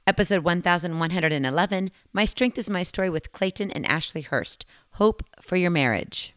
Episode 1111, My Strength is My Story with Clayton and Ashley Hurst. Hope for your marriage.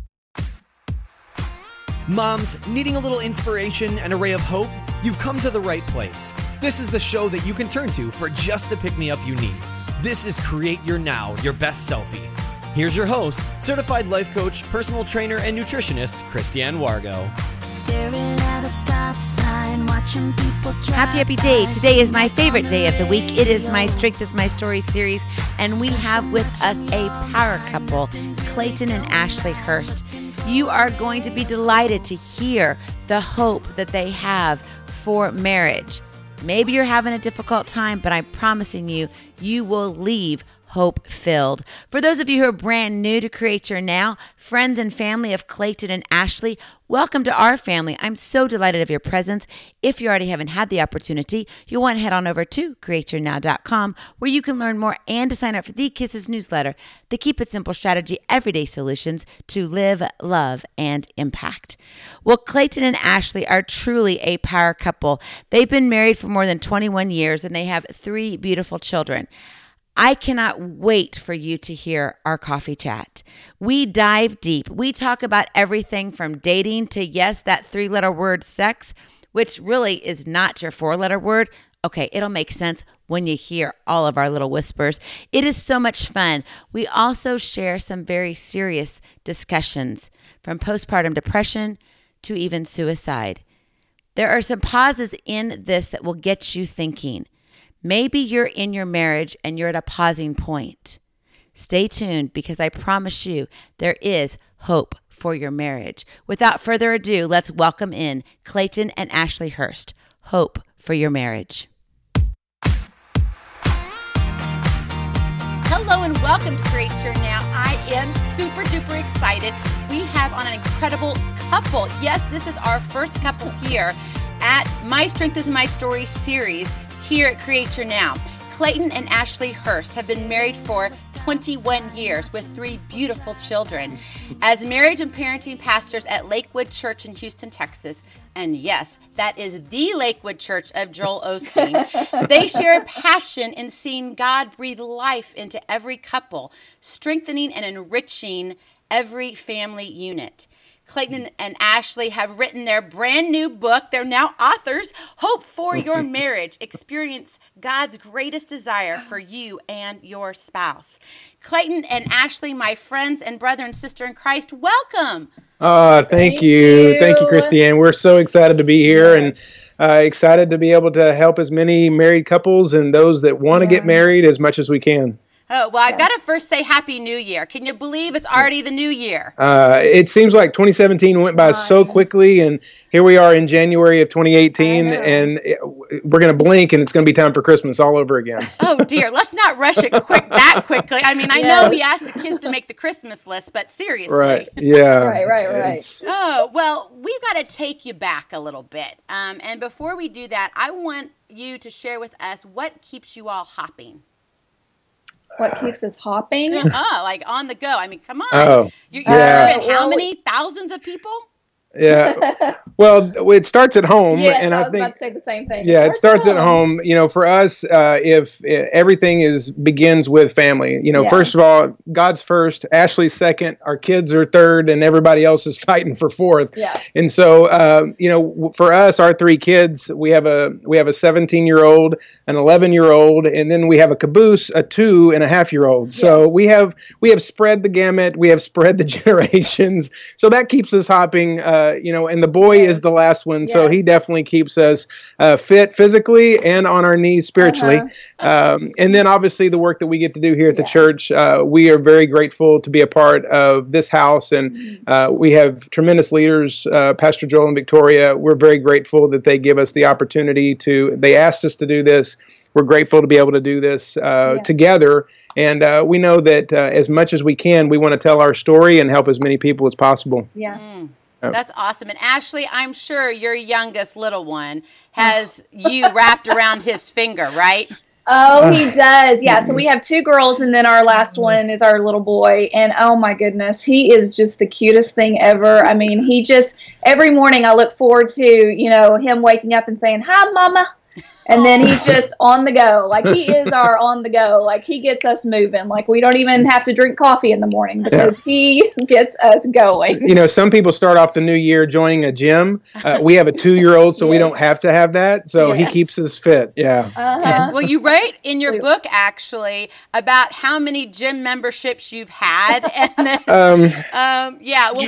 Moms, needing a little inspiration and a ray of hope? You've come to the right place. This is the show that you can turn to for just the pick-me-up you need. This is Create Your Now, Your Best Selfie. Here's your host, certified life coach, personal trainer, and nutritionist, Christiane Wargo. Staring at a stop sign, watching people drive. Happy day. Today is my favorite day of the week. It is My Strength is My Story series, and we have with us a power couple, Clayton and Ashley Hurst. You are going to be delighted to hear the hope that they have for marriage. Maybe you're having a difficult time, but I'm promising you, you will leave hope-filled. For those of you who are brand new to Create Your Now, friends and family of Clayton and Ashley, welcome to our family. I'm so delighted of your presence. If you already haven't had the opportunity, you'll want to head on over to createyournow.com where you can learn more and to sign up for the Kisses newsletter, the Keep It Simple Strategy Everyday Solutions to Live, Love, and Impact. Well, Clayton and Ashley are truly a power couple. They've been married for more than 21 years and they have 3 beautiful children. I cannot wait for you to hear our coffee chat. We dive deep. We talk about everything from dating to, yes, that 3-letter word sex, which really is not your 4-letter word. Okay, it'll make sense when you hear all of our little whispers. It is so much fun. We also share some very serious discussions, from postpartum depression to even suicide. There are some pauses in this that will get you thinking. Maybe you're in your marriage and you're at a pausing point. Stay tuned because I promise you there is hope for your marriage. Without further ado, let's welcome in Clayton and Ashley Hurst. Hope for your marriage. Hello and welcome to Create Your Now. I am super duper excited. We have on an incredible couple. Yes, this is our first couple here at My Strength is My Story series. Here at Create Your Now, Clayton and Ashley Hurst have been married for 21 years with 3 beautiful children. As marriage and parenting pastors at Lakewood Church in Houston, Texas, and yes, that is the Lakewood Church of Joel Osteen, they share a passion in seeing God breathe life into every couple, strengthening and enriching every family unit. Clayton and Ashley have written their brand new book. They're now authors. Hope for your marriage. Experience God's greatest desire for you and your spouse. Clayton and Ashley, my friends and brother and sister in Christ, welcome. Thank you. Thank you, Christiane. We're so excited to be here and excited to be able to help as many married couples and those that want to get married as much as we can. Oh, well, I've got to first say Happy New Year. Can you believe it's already the new year? It seems like 2017 went by so quickly, and here we are in January of 2018, and we're going to blink, and it's going to be time for Christmas all over again. Oh, dear. Let's not rush it that quickly. I mean, I know we asked the kids to make the Christmas list, but seriously. Right, yeah. Right. Oh, well, we've got to take you back a little bit. And before we do that, I want you to share with us what keeps you all hopping. What keeps us hopping? Like on the go. I mean, come on. Oh, You're serving how many thousands of people? Yeah. Well, it starts at home, Yes, and I I was think about to say the same thing. it starts at home. You know, for us, if everything begins with family. You know, first of all, God's first, Ashley's second, our kids are third, and everybody else is fighting for fourth. Yeah. And so, you know, for us, our 3 kids, we have a 17-year-old, an 11-year-old, and then we have a caboose, a 2.5-year-old. So we have spread the gamut. We have spread the generations. So that keeps us hopping. You know, and the boy is the last one, so he definitely keeps us fit physically and on our knees spiritually. And then obviously the work that we get to do here at the church, we are very grateful to be a part of this house, and we have tremendous leaders, Pastor Joel and Victoria. We're very grateful that they give us the opportunity they asked us to do this. We're grateful to be able to do this together. And we know that as much as we can, we want to tell our story and help as many people as possible. Yeah. That's awesome. And Ashley, I'm sure your youngest little one has you wrapped around his finger, right? Oh, he does. Yeah. So we have 2 girls, and then our last one is our little boy. And oh my goodness, he is just the cutest thing ever. I mean, he just, every morning I look forward to, you know, him waking up and saying, "Hi, Mama." And then he's just on the go. Like, he is our on the go. Like, he gets us moving. Like, we don't even have to drink coffee in the morning because he gets us going. You know, some people start off the new year joining a gym. We have a 2-year-old, so we don't have to have that. So he keeps us fit. Yeah. Yes. Well, you write in your book, actually, about how many gym memberships you've had. And then,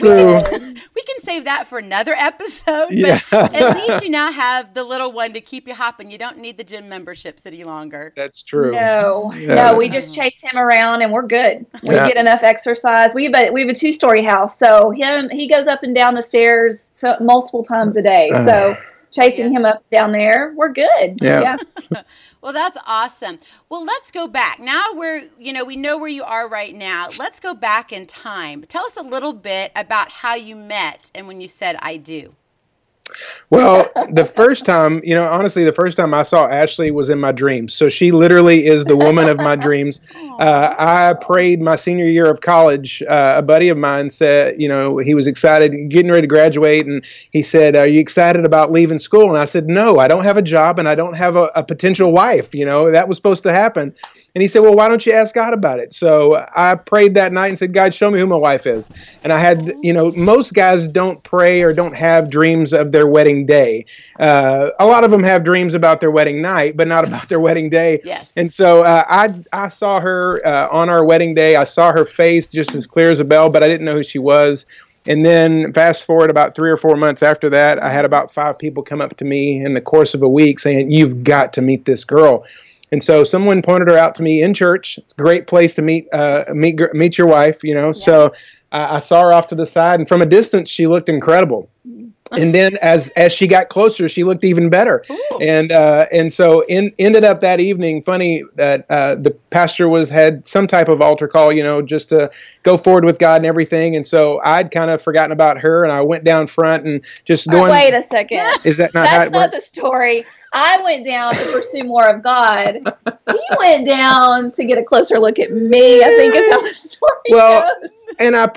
we can save that for another episode. But at least you now have the little one to keep you hopping. You don't need the gym memberships any longer. That's true. No, we just chase him around and we're good. We get enough exercise. We have a 2-story house, so he goes up and down the stairs multiple times a day. So chasing him up down there, we're good. Yeah. Well, that's awesome. Well, let's go back. Now we know where you are right now. Let's go back in time. Tell us a little bit about how you met and when you said I do. Well, the first time, honestly, the first time I saw Ashley was in my dreams. So she literally is the woman of my dreams. I prayed my senior year of college. A buddy of mine said, he was excited, getting ready to graduate. And he said, "Are you excited about leaving school?" And I said, "No, I don't have a job and I don't have a potential wife. That was supposed to happen." And he said, "Well, why don't you ask God about it?" So I prayed that night and said, "God, show me who my wife is." And I had, most guys don't pray or don't have dreams of their wedding day. A lot of them have dreams about their wedding night, but not about their wedding day. Yes. And so I saw her on our wedding day. I saw her face just as clear as a bell, but I didn't know who she was. And then fast forward about 3 or 4 months after that, I had about 5 people come up to me in the course of a week saying, "You've got to meet this girl." And so someone pointed her out to me in church. It's a great place to meet your wife, So I saw her off to the side, and from a distance, she looked incredible. And then as she got closer, she looked even better. Ooh. And so ended up that evening, funny that the pastor had some type of altar call, just to go forward with God and everything. And so I'd kind of forgotten about her, and I went down front and just going. Wait a second. Is that not That's not the story. I went down to pursue more of God. He went down to get a closer look at me, I think is how the story goes. And I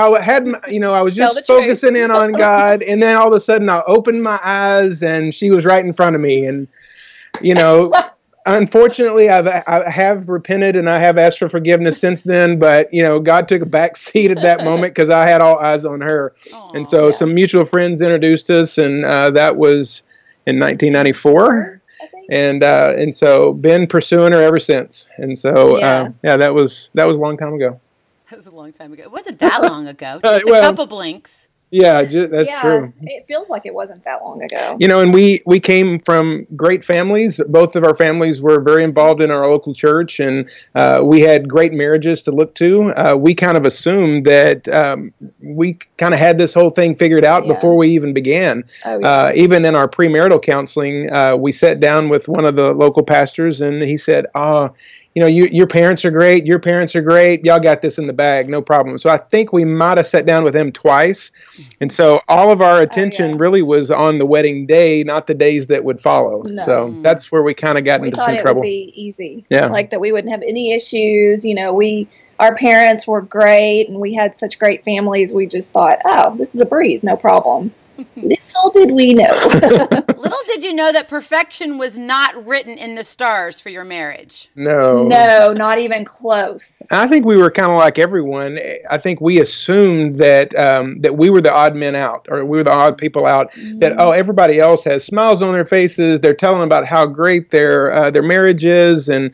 was just focusing in on God, and then all of a sudden I opened my eyes and she was right in front of me. And, unfortunately I have repented and I have asked for forgiveness since then, but, God took a back seat at that moment because I had all eyes on her. Aww, and so some mutual friends introduced us, and that was in 1994, and so been pursuing her ever since. And so that was a long time ago. That was a long time ago. It wasn't that long ago. Just a couple blinks. Yeah, that's true. It feels like it wasn't that long ago. And we came from great families. Both of our families were very involved in our local church, and we had great marriages to look to. We kind of assumed that we kind of had this whole thing figured out before we even began. Even in our premarital counseling, we sat down with one of the local pastors, and he said, your parents are great. Your parents are great. Y'all got this in the bag. No problem. So I think we might have sat down with him twice. And so all of our attention really was on the wedding day, not the days that would follow. No. So that's where we kind of got into some trouble. We thought it would be easy. Yeah. Like that we wouldn't have any issues. Our parents were great and we had such great families. We just thought, this is a breeze. No problem. Little did we know. Little did you know that perfection was not written in the stars for your marriage. No, not even close. I think we were kind of like everyone. I think we assumed that that we were the odd men out, or we were the odd people out. Mm-hmm. That everybody else has smiles on their faces. They're telling about how great their marriage is, and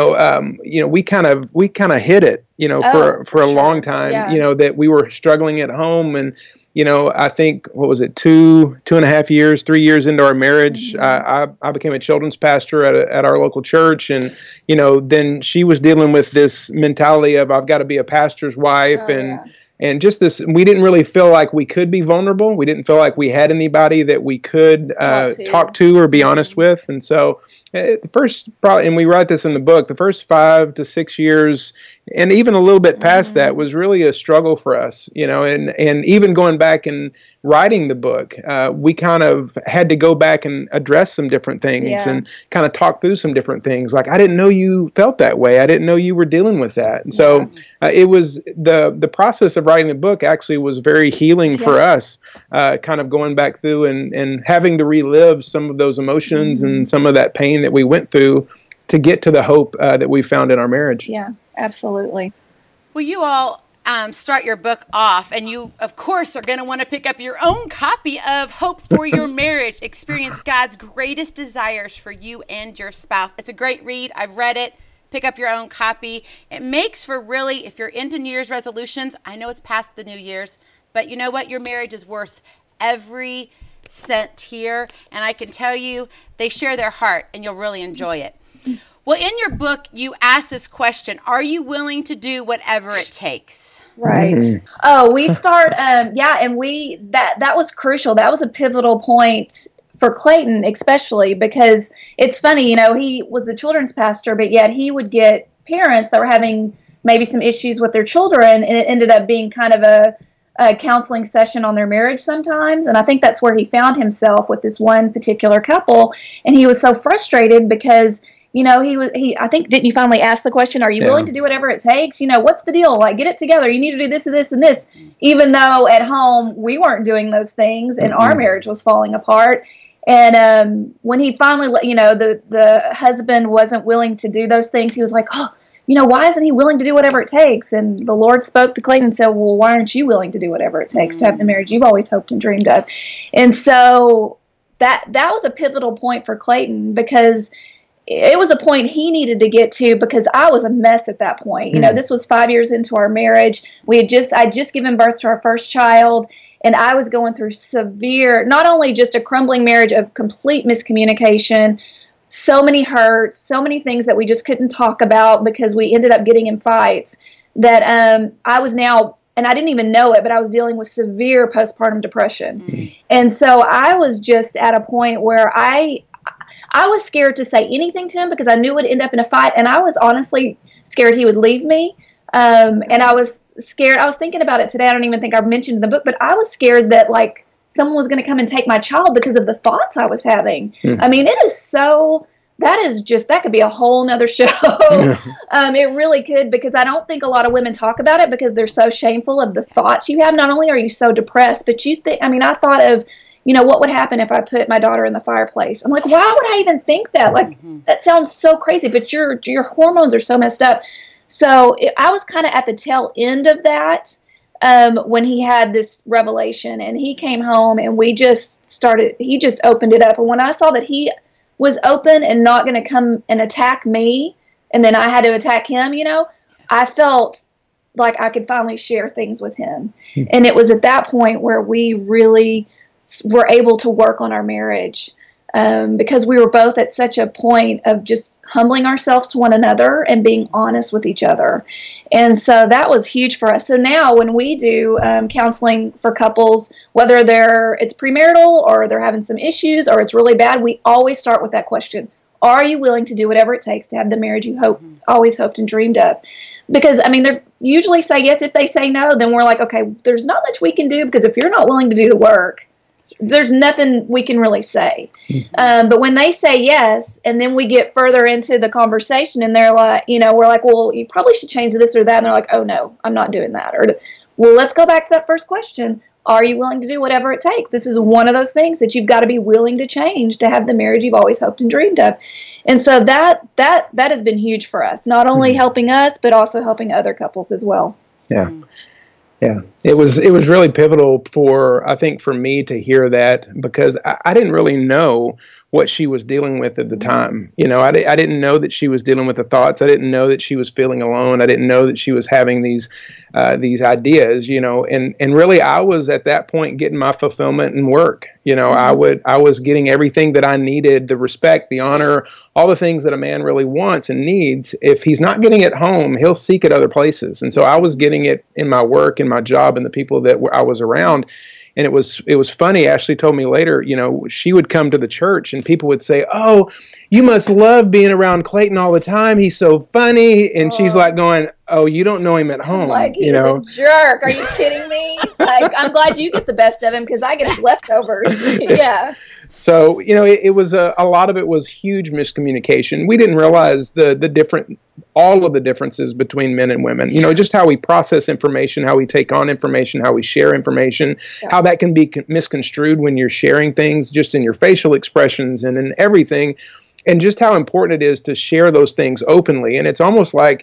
we kind of hid it. For a long time. Yeah. That we were struggling at home, and I think, what was it, 2.5 years, 3 years into our marriage, mm-hmm. I became a children's pastor at our local church. And, then she was dealing with this mentality of, I've got to be a pastor's wife. And just this, we didn't really feel like we could be vulnerable. We didn't feel like we had anybody that we could talk to or be honest with. And so the first, and we write this in the book, the first 5 to 6 years, and even a little bit past that, was really a struggle for us, and even going back and writing the book, we kind of had to go back and address some different things and kind of talk through some different things. Like, I didn't know you felt that way. I didn't know you were dealing with that. And so it was the process of of writing the book actually was very healing for us, kind of going back through and having to relive some of those emotions and some of that pain that we went through to get to the hope that we found in our marriage. Yeah, absolutely. Well, you all start your book off, and you, of course, are going to want to pick up your own copy of Hope for Your Marriage. Experience God's greatest desires for you and your spouse. It's a great read. I've read it. Pick up your own copy. It makes for really, if you're into New Year's resolutions, I know it's past the New Year's, but you know what? Your marriage is worth every cent here, and I can tell you they share their heart, and you'll really enjoy it. Well, in your book, you ask this question: are you willing to do whatever it takes? Right. Oh, we start, and that was crucial. That was a pivotal point for Clayton, especially because it's funny, he was the children's pastor, but yet he would get parents that were having maybe some issues with their children, and it ended up being kind of a counseling session on their marriage sometimes. And I think that's where he found himself with this one particular couple. And he was so frustrated because I think, didn't you finally ask the question, are you willing to do whatever it takes? What's the deal? Like, get it together. You need to do this and this and this. Even though at home we weren't doing those things and our marriage was falling apart. And when he finally, the husband wasn't willing to do those things, he was like, why isn't he willing to do whatever it takes? And the Lord spoke to Clayton and said, well, why aren't you willing to do whatever it takes to have the marriage you've always hoped and dreamed of? And so that was a pivotal point for Clayton, because it was a point he needed to get to, because I was a mess at that point. This was 5 years into our marriage. I'd just given birth to our first child, and I was going through severe, not only just a crumbling marriage of complete miscommunication, so many hurts, so many things that we just couldn't talk about because we ended up getting in fights, that I was now, and I didn't even know it, but I was dealing with severe postpartum depression. And so I was just at a point where I was scared to say anything to him because I knew it would end up in a fight. And I was honestly scared he would leave me. And I was scared. I was thinking about it today. I don't even think I mentioned in the book, but I was scared that someone was going to come and take my child because of the thoughts I was having. I mean, that could be a whole nother show. It really could, because I don't think a lot of women talk about it because they're so shameful of the thoughts you have. Not only are you so depressed, but I thought of, what would happen if I put my daughter in the fireplace? I'm like, why would I even think that? That sounds so crazy, but your hormones are so messed up. So I was kind of at the tail end of that when he had this revelation, and he came home and he just opened it up. And when I saw that he was open and not going to come and attack me, and then I had to attack him, I felt like I could finally share things with him. And it was at that point where we really were able to work on our marriage, because we were both at such a point of just humbling ourselves to one another and being honest with each other. And so that was huge for us. So now when we do counseling for couples, whether it's premarital or they're having some issues or it's really bad, we always start with that question: are you willing to do whatever it takes to have the marriage you always hoped and dreamed of? Because, they usually say yes. If they say no, then we're like, okay, there's not much we can do, because if you're not willing to do the work, there's nothing we can really say. But when they say yes, and then we get further into the conversation and they're like, we're like, well, you probably should change this or that. And they're like, oh no, I'm not doing that. Or, well, let's go back to that first question. Are you willing to do whatever it takes? This is one of those things that you've got to be willing to change to have the marriage you've always hoped and dreamed of. And so that has been huge for us, not only helping us, but also helping other couples as well. Yeah. Yeah, it was really pivotal for me to hear that, because I didn't really know what she was dealing with at the time. I didn't know that she was dealing with the thoughts. I didn't know that she was feeling alone. I didn't know that she was having these ideas, and really I was at that point getting my fulfillment in work. I was getting everything that I needed, the respect, the honor, all the things that a man really wants and needs. If he's not getting it home, he'll seek it other places. And so I was getting it in my work, in my job, and the people that I was around. And it was funny. Ashley told me later, she would come to the church and people would say, "Oh, you must love being around Clayton all the time. He's so funny." And she's like going, "Oh, you don't know him at home." Like, he's a jerk. Are you kidding me? Like, I'm glad you get the best of him because I get his leftovers. Yeah. So, it was a lot of it was huge miscommunication. We didn't realize all of the differences between men and women, just how we process information, how we take on information, how we share information, how that can be misconstrued when you're sharing things just in your facial expressions and in everything, and just how important it is to share those things openly. And it's almost like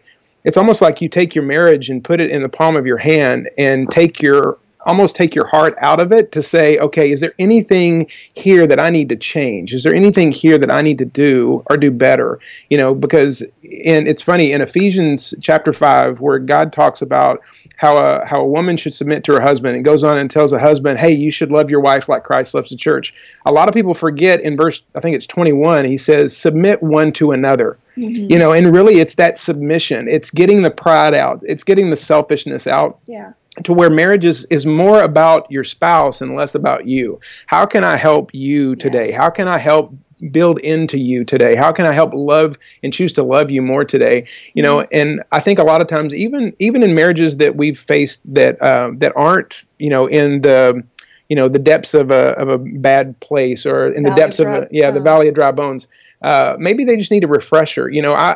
you take your marriage and put it in the palm of your hand and take your heart out of it to say, okay, is there anything here that I need to change? Is there anything here that I need to do or do better? Because it's funny in Ephesians chapter 5, where God talks about how a woman should submit to her husband, and goes on and tells a husband, hey, you should love your wife like Christ loves the church. A lot of people forget in verse, I think it's 21, he says, submit one to another. Mm-hmm. And really it's that submission. It's getting the pride out. It's getting the selfishness out. Yeah. To where marriage is more about your spouse and less about you. How can I help you today? How can I help build into you today? How can I help love and choose to love you more today? And I think a lot of times, even in marriages that we've faced that aren't, in the depths of a bad place, or in the depths of the valley of dry bones. Maybe they just need a refresher.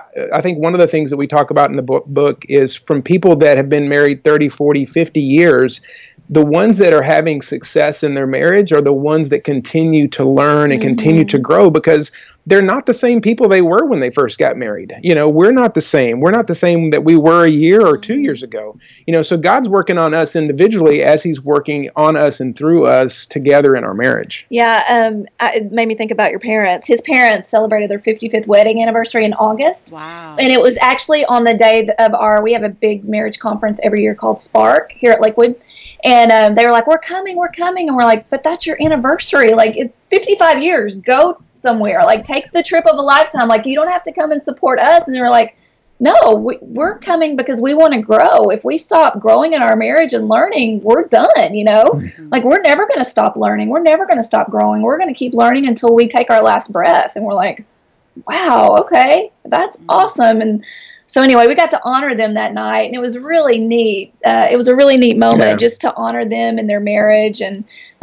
I think one of the things that we talk about in the book is from people that have been married 30, 40, 50 years, the ones that are having success in their marriage are the ones that continue to learn and continue to grow, because they're not the same people they were when they first got married. We're not the same. We're not the same that we were a year or 2 years ago. So God's working on us individually as he's working on us and through us together in our marriage. Yeah. It made me think about your parents. His parents celebrated their 55th wedding anniversary in August. Wow. And it was actually on the day of we have a big marriage conference every year called Spark here at Lakewood. And they were like, we're coming. And we're like, but that's your anniversary. Like, it's 55 years. Go somewhere. Like, take the trip of a lifetime. Like, you don't have to come and support us. And they were like, no, we're coming because we want to grow. If we stop growing in our marriage and learning, we're done, Mm-hmm. Like, we're never going to stop learning. We're never going to stop growing. We're going to keep learning until we take our last breath. And we're like, wow, okay, that's awesome. And so anyway, we got to honor them that night, and it was really neat. It was a really neat moment just to honor them in their marriage. And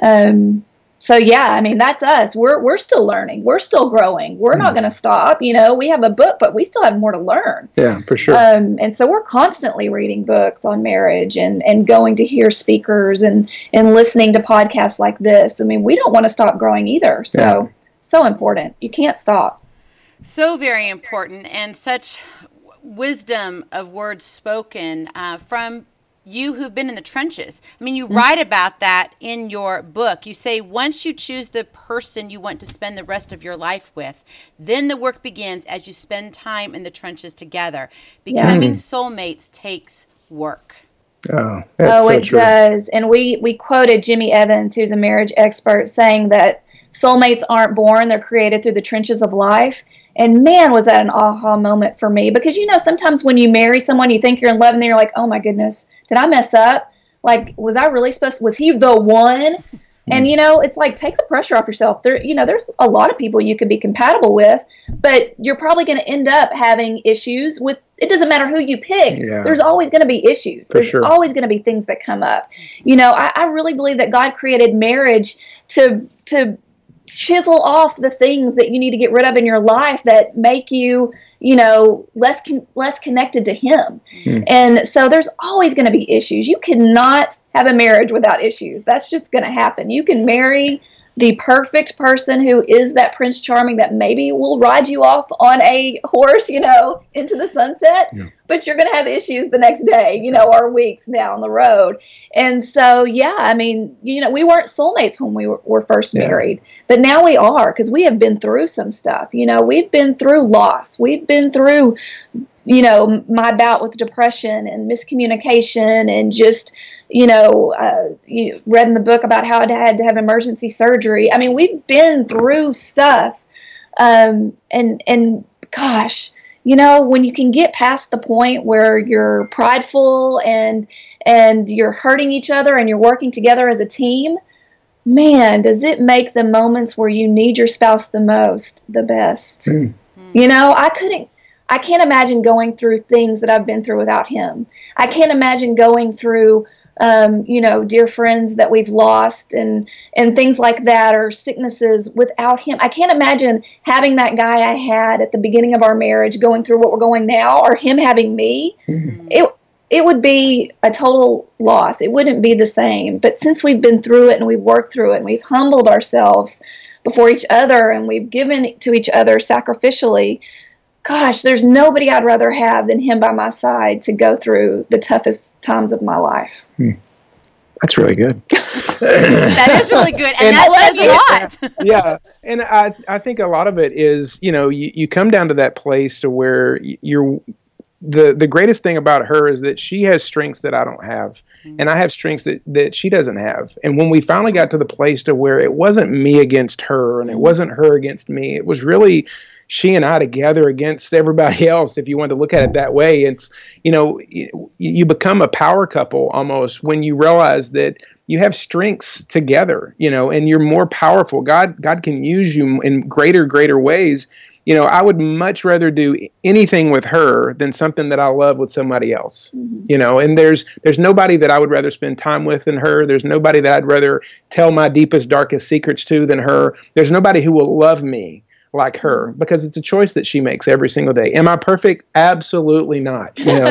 so, I mean, that's us. We're still learning. We're still growing. We're not going to stop. We have a book, but we still have more to learn. Yeah, for sure. And so we're constantly reading books on marriage and going to hear speakers and listening to podcasts like this. I mean, we don't want to stop growing either. So, so important. You can't stop. So very important, and such wisdom of words spoken from you who've been in the trenches. I mean, you write about that in your book. You say, once you choose the person you want to spend the rest of your life with, then the work begins as you spend time in the trenches together. Becoming soulmates takes work. It does. And we quoted Jimmy Evans, who's a marriage expert, saying that soulmates aren't born, they're created through the trenches of life. And man, was that an aha moment for me, because, sometimes when you marry someone, you think you're in love, and then you're like, oh my goodness, did I mess up? Like, was he the one? And, it's like, take the pressure off yourself. There's a lot of people you could be compatible with, but you're probably going to end up having issues with, it doesn't matter who you pick. Yeah. There's always going to be issues. There's always going to be things that come up. I really believe that God created marriage to chisel off the things that you need to get rid of in your life that make you, less connected to him. And so there's always going to be issues. You cannot have a marriage without issues. That's just going to happen. You can marry the perfect person who is that Prince Charming that maybe will ride you off on a horse, into the sunset, but you're going to have issues the next day, or weeks down the road. And so, I mean, we weren't soulmates when we were first married, but now we are, because we have been through some stuff. We've been through loss. We've been through, my bout with depression and miscommunication, and just, you read in the book about how I had to have emergency surgery. I mean, we've been through stuff. And gosh, when you can get past the point where you're prideful and you're hurting each other and you're working together as a team, man, does it make the moments where you need your spouse the most the best. I can't imagine going through things that I've been through without him. I can't imagine going through dear friends that we've lost and things like that, or sicknesses without him. I can't imagine having that guy I had at the beginning of our marriage going through what we're going now, or him having me. Mm-hmm. It would be a total loss. It wouldn't be the same. But since we've been through it and we've worked through it and we've humbled ourselves before each other and we've given to each other sacrificially, gosh, there's nobody I'd rather have than him by my side to go through the toughest times of my life. That's really good. That is really good. And that says a lot. Yeah. And I think a lot of it is, you come down to that place to where you're, the greatest thing about her is that she has strengths that I don't have. And I have strengths that she doesn't have. And when we finally got to the place to where it wasn't me against her and it wasn't her against me, it was really she and I together against everybody else. If you want to look at it that way, it's, you become a power couple almost when you realize that you have strengths together, and you're more powerful. God can use you in greater ways. I would much rather do anything with her than something that I love with somebody else, and there's nobody that I would rather spend time with than her. There's nobody that I'd rather tell my deepest, darkest secrets to than her. There's nobody who will love me like her, because it's a choice that she makes every single day. Am I perfect? Absolutely not.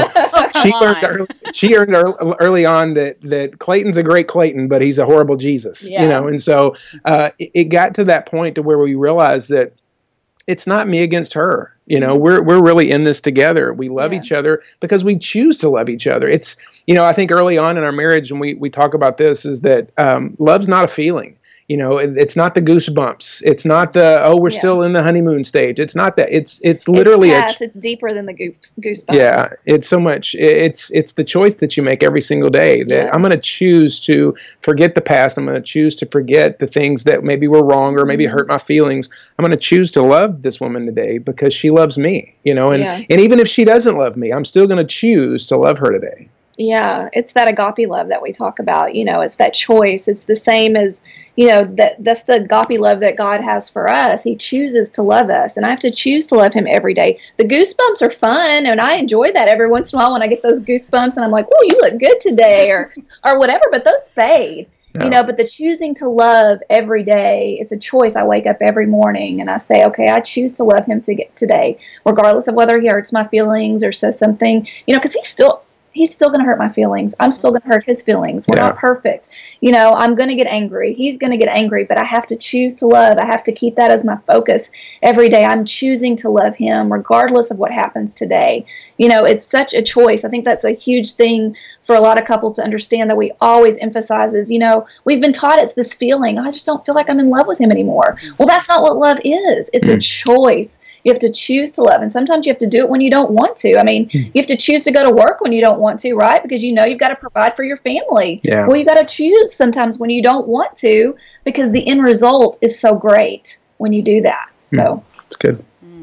She learned early on that Clayton's a great Clayton, but he's a horrible Jesus, and so it got to that point to where we realized that it's not me against her. We're really in this together. We love each other because we choose to love each other. It's, I think early on in our marriage, and we talk about this, is that love's not a feeling. It's not the goosebumps. It's not the, we're still in the honeymoon stage. It's not that. It's literally it's deeper than the goosebumps. Yeah, it's so much. It's the choice that you make every single day that I'm going to choose to forget the past. I'm going to choose to forget the things that maybe were wrong or maybe hurt my feelings. I'm going to choose to love this woman today because she loves me, and even if she doesn't love me, I'm still going to choose to love her today. Yeah, it's that agape love that we talk about. It's that choice. It's the same as, that's the agape love that God has for us. He chooses to love us, and I have to choose to love him every day. The goosebumps are fun, and I enjoy that every once in a while when I get those goosebumps, and I'm like, "Oh, you look good today," or whatever. But those fade, But the choosing to love every day, it's a choice. I wake up every morning and I say, "Okay, I choose to love him today, regardless of whether he hurts my feelings or says something." Because he's still going to hurt my feelings. I'm still going to hurt his feelings. We're not perfect. I'm going to get angry. He's going to get angry, but I have to choose to love. I have to keep that as my focus every day. I'm choosing to love him regardless of what happens today. It's such a choice. I think that's a huge thing for a lot of couples to understand, that we always emphasize is, we've been taught it's this feeling. I just don't feel like I'm in love with him anymore. Well, that's not what love is. It's a choice. You have to choose to love. And sometimes you have to do it when you don't want to. You have to choose to go to work when you don't want to, right? Because you've got to provide for your family. Yeah. Well, you got to choose sometimes when you don't want to, because the end result is so great when you do that. So that's good.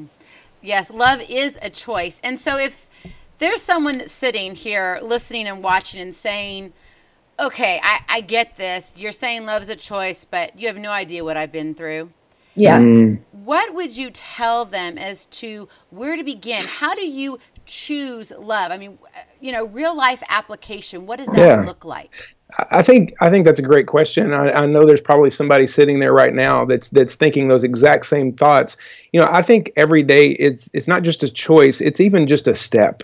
Yes, love is a choice. And so if there's someone sitting here listening and watching and saying, okay, I get this. You're saying love's a choice, but you have no idea what I've been through. Yeah. What would you tell them as to where to begin? How do you choose love? Real life application. What does that look like? I think that's a great question. I know there's probably somebody sitting there right now that's thinking those exact same thoughts. I think every day it's not just a choice. It's even just a step.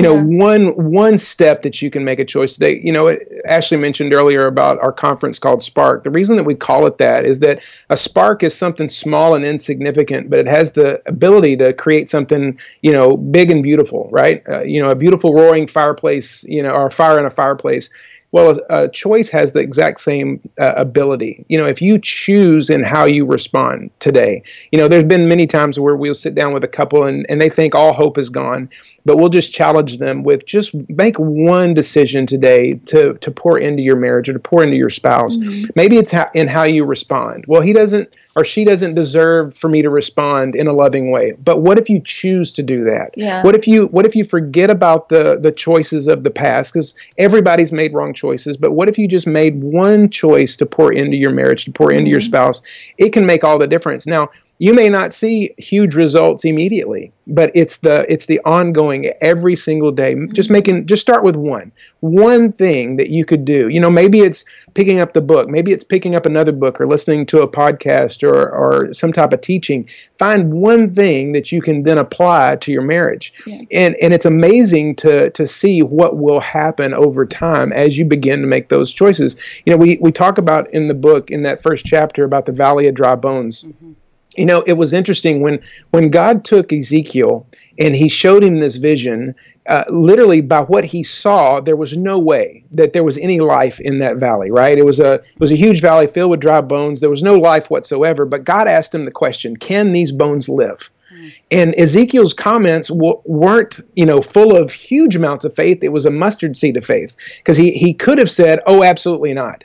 One step that you can make a choice today. Ashley mentioned earlier about our conference called Spark. The reason that we call it that is that a spark is something small and insignificant, but it has the ability to create something, big and beautiful, right? A beautiful roaring fireplace, or a fire in a fireplace. Well, a choice has the exact same ability. If you choose in how you respond today, there's been many times where we'll sit down with a couple and they think all hope is gone, but we'll just challenge them with just make one decision today to pour into your marriage or to pour into your spouse. Mm-hmm. Maybe it's in how you respond. Well, he doesn't or she doesn't deserve for me to respond in a loving way. But what if you choose to do that? Yeah. What if you forget about the choices of the past? Because everybody's made wrong choices. But what if you just made one choice to pour into your marriage, to pour into your spouse? It can make all the difference. Now, You may not see huge results immediately, but it's the ongoing every single day. Just start with one thing that you could do. Maybe it's picking up the book, maybe it's picking up another book or listening to a podcast or some type of teaching. Find one thing that you can then apply to your marriage. Yeah. And it's amazing to see what will happen over time as you begin to make those choices. We talk about in the book, in that first chapter, about the Valley of Dry Bones. Mm-hmm. It was interesting when God took Ezekiel and he showed him this vision, literally by what he saw, there was no way that there was any life in that valley, right? It was a huge valley filled with dry bones. There was no life whatsoever, but God asked him the question, can these bones live? And Ezekiel's comments weren't, full of huge amounts of faith. It was a mustard seed of faith, because he could have said, oh, absolutely not.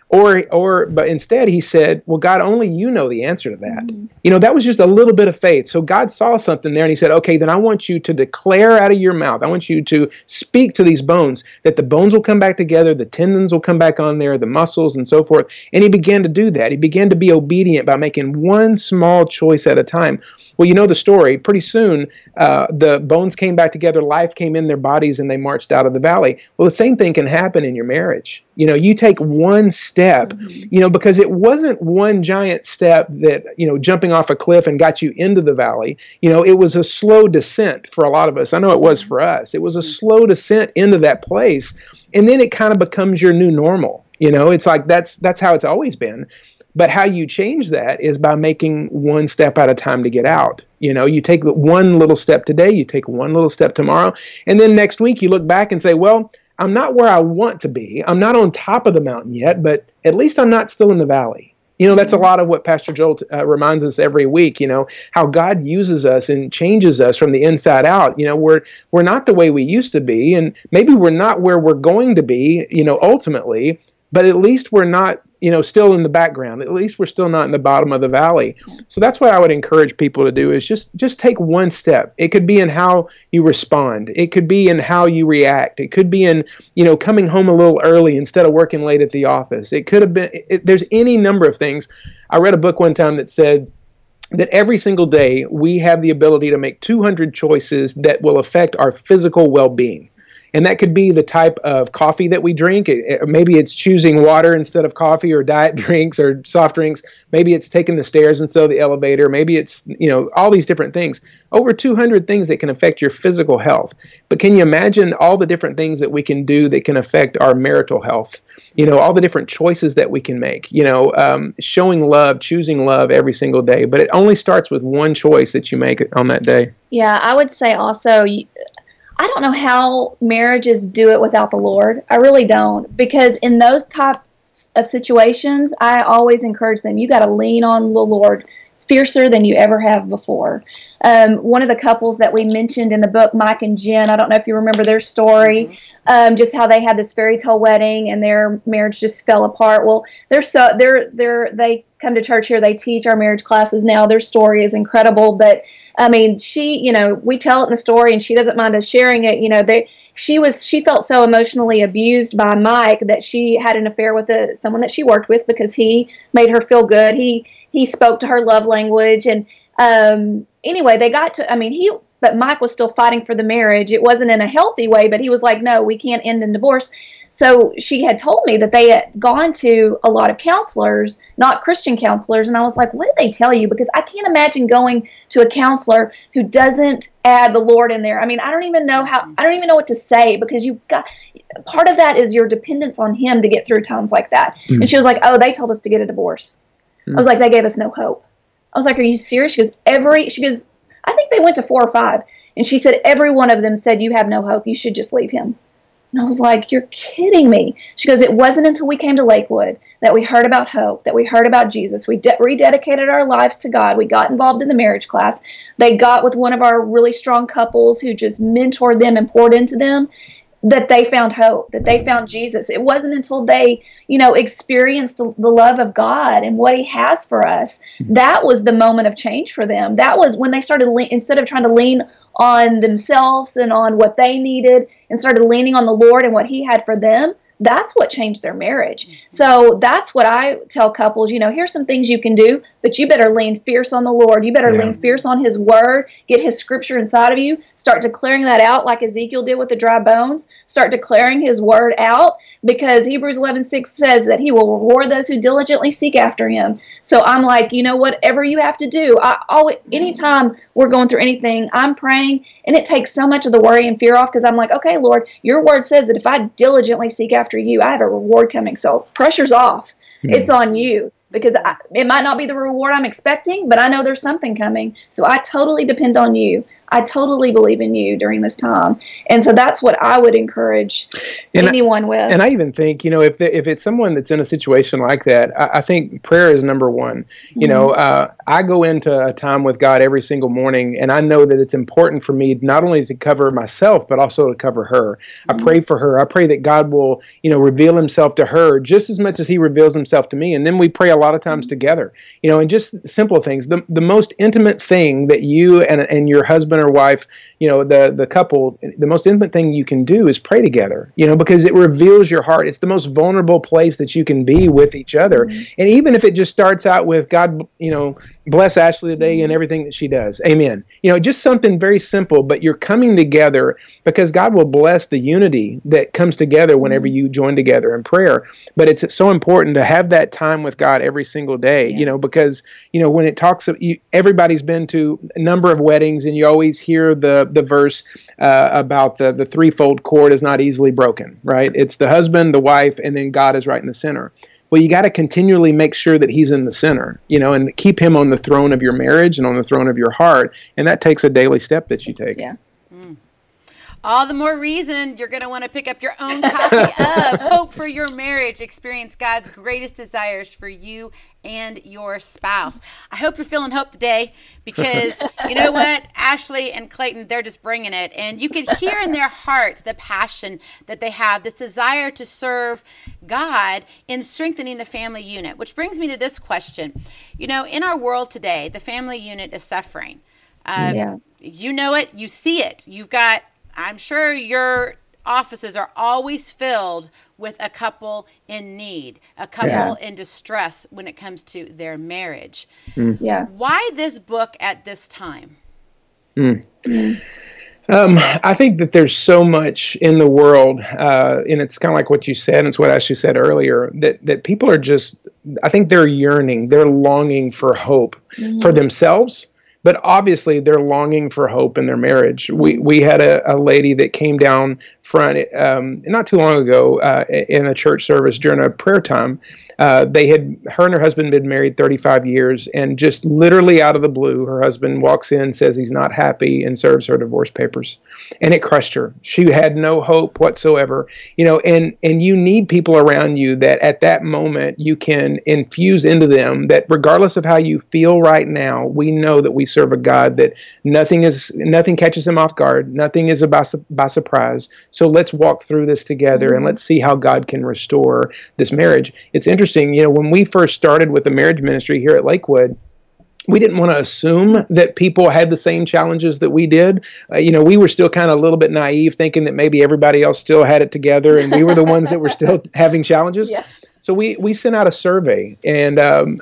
But instead he said, well, God, only you know the answer to that. Mm-hmm. That was just a little bit of faith. So God saw something there and he said, okay, then I want you to declare out of your mouth. I want you to speak to these bones, that the bones will come back together, the tendons will come back on there, the muscles and so forth. And he began to do that. He began to be obedient by making one small choice at a time. Well, you know the story. Pretty soon, the bones came back together, life came in their bodies, and they marched out of the valley. Well, the same thing can happen in your marriage. You take one step, mm-hmm. Because it wasn't one giant step that, jumping off a cliff and got you into the valley. It was a slow descent for a lot of us. I know it was for us. It was a slow descent into that place. And then it kind of becomes your new normal. It's like that's how it's always been. But how you change that is by making one step at a time to get out. You take one little step today, you take one little step tomorrow, and then next week you look back and say, well, I'm not where I want to be. I'm not on top of the mountain yet, but at least I'm not still in the valley. That's a lot of what Pastor Joel reminds us every week, how God uses us and changes us from the inside out. We're not the way we used to be, and maybe we're not where we're going to be, ultimately, but at least we're not, still in the background. At least we're still not in the bottom of the valley. So that's what I would encourage people to do, is just take one step. It could be in how you respond. It could be in how you react. It could be in, coming home a little early instead of working late at the office. It could have been, there's any number of things. I read a book one time that said that every single day we have the ability to make 200 choices that will affect our physical well-being. And that could be the type of coffee that we drink. Maybe it's choosing water instead of coffee, or diet drinks or soft drinks. Maybe it's taking the stairs instead of the elevator. Maybe it's, all these different things. Over 200 things that can affect your physical health. But can you imagine all the different things that we can do that can affect our marital health? All the different choices that we can make, showing love, choosing love every single day. But it only starts with one choice that you make on that day. Yeah, I would say also, I don't know how marriages do it without the Lord. I really don't. Because in those types of situations, I always encourage them, you got to lean on the Lord fiercer than you ever have before. One of the couples that we mentioned in the book, Mike and Jen, I don't know if you remember their story, just how they had this fairy tale wedding and their marriage just fell apart. Well, they come to church here. They teach our marriage classes now. Their story is incredible. But I mean, she, we tell it in the story, and she doesn't mind us sharing it. She felt so emotionally abused by Mike that she had an affair with someone that she worked with, because he made her feel good. He spoke to her love language, and anyway, they got to. But Mike was still fighting for the marriage. It wasn't in a healthy way, but he was like, no, we can't end in divorce. So she had told me that they had gone to a lot of counselors, not Christian counselors. And I was like, what did they tell you? Because I can't imagine going to a counselor who doesn't add the Lord in there. I don't even know what to say, because part of that is your dependence on Him to get through times like that. Mm. And she was like, oh, they told us to get a divorce. Mm. I was like, they gave us no hope. I was like, are you serious? She goes, I think they went to 4 or 5. And she said, every one of them said, you have no hope. You should just leave him. And I was like, you're kidding me. She goes, it wasn't until we came to Lakewood that we heard about hope, that we heard about Jesus. We rededicated our lives to God. We got involved in the marriage class. They got with one of our really strong couples who just mentored them and poured into them, that they found hope, that they found Jesus. It wasn't until they, experienced the love of God and what He has for us. That was the moment of change for them. That was when they started, instead of trying to lean on themselves and on what they needed, and started leaning on the Lord and what He had for them. That's what changed their marriage. So that's what I tell couples, here's some things you can do, but you better lean fierce on the Lord. You better lean fierce on his word, get his scripture inside of you, start declaring that out like Ezekiel did with the dry bones, start declaring his word out, because Hebrews 11:6 says that he will reward those who diligently seek after him. So I'm like, whatever you have to do, anytime we're going through anything, I'm praying, and it takes so much of the worry and fear off, because I'm like, okay, Lord, your word says that if I diligently seek after you, I have a reward coming. So pressure's off. It's on you, because it might not be the reward I'm expecting, but I know there's something coming. So I totally depend on you. I totally believe in you during this time. And so that's what I would encourage anyone with. And I even think, if it's someone that's in a situation like that, I think prayer is number one. I go into a time with God every single morning, and I know that it's important for me not only to cover myself, but also to cover her. I pray for her. I pray that God will, reveal himself to her just as much as he reveals himself to me. And then we pray a lot of times together, and just simple things. The most intimate thing that you and your husband or wife, the couple, the most intimate thing you can do is pray together, because it reveals your heart. It's the most vulnerable place that you can be with each other. And even if it just starts out with God, bless Ashley today and everything that she does. Amen. Just something very simple, but you're coming together because God will bless the unity that comes together whenever you join together in prayer. But it's so important to have that time with God every single day, because, when it talks, everybody's been to a number of weddings, and you always hear the verse about the threefold cord is not easily broken, right? It's the husband, the wife, and then God is right in the center. Well, you got to continually make sure that he's in the center, and keep him on the throne of your marriage and on the throne of your heart. And that takes a daily step that you take. Yeah. All the more reason you're going to want to pick up your own copy of Hope for Your Marriage. Experience God's greatest desires for you and your spouse. I hope you're feeling hope today, because you know what? Ashley and Clayton, they're just bringing it. And you can hear in their heart the passion that they have, this desire to serve God in strengthening the family unit. Which brings me to this question. In our world today, the family unit is suffering. You know it. You see it. I'm sure your offices are always filled with a couple in need, a couple in distress when it comes to their marriage. Why this book at this time? I think that there's so much in the world, and it's kind of like what you said, and it's what Ashley said earlier, that people are I think they're yearning, they're longing for hope for themselves. But obviously, they're longing for hope in their marriage. We had a lady that came down front not too long ago in a church service during a prayer time. Her and her husband had been married 35 years, and just literally out of the blue, her husband walks in, says he's not happy, and serves her divorce papers. And it crushed her. She had no hope whatsoever. And you need people around you that at that moment you can infuse into them that regardless of how you feel right now, we know that we serve a God that nothing catches him off guard. Nothing is by surprise. So let's walk through this together and let's see how God can restore this marriage. It's interesting, when we first started with the marriage ministry here at Lakewood, we didn't want to assume that people had the same challenges that we did. We were still kind of a little bit naive, thinking that maybe everybody else still had it together and we were the ones that were still having challenges. Yeah. So we sent out a survey, and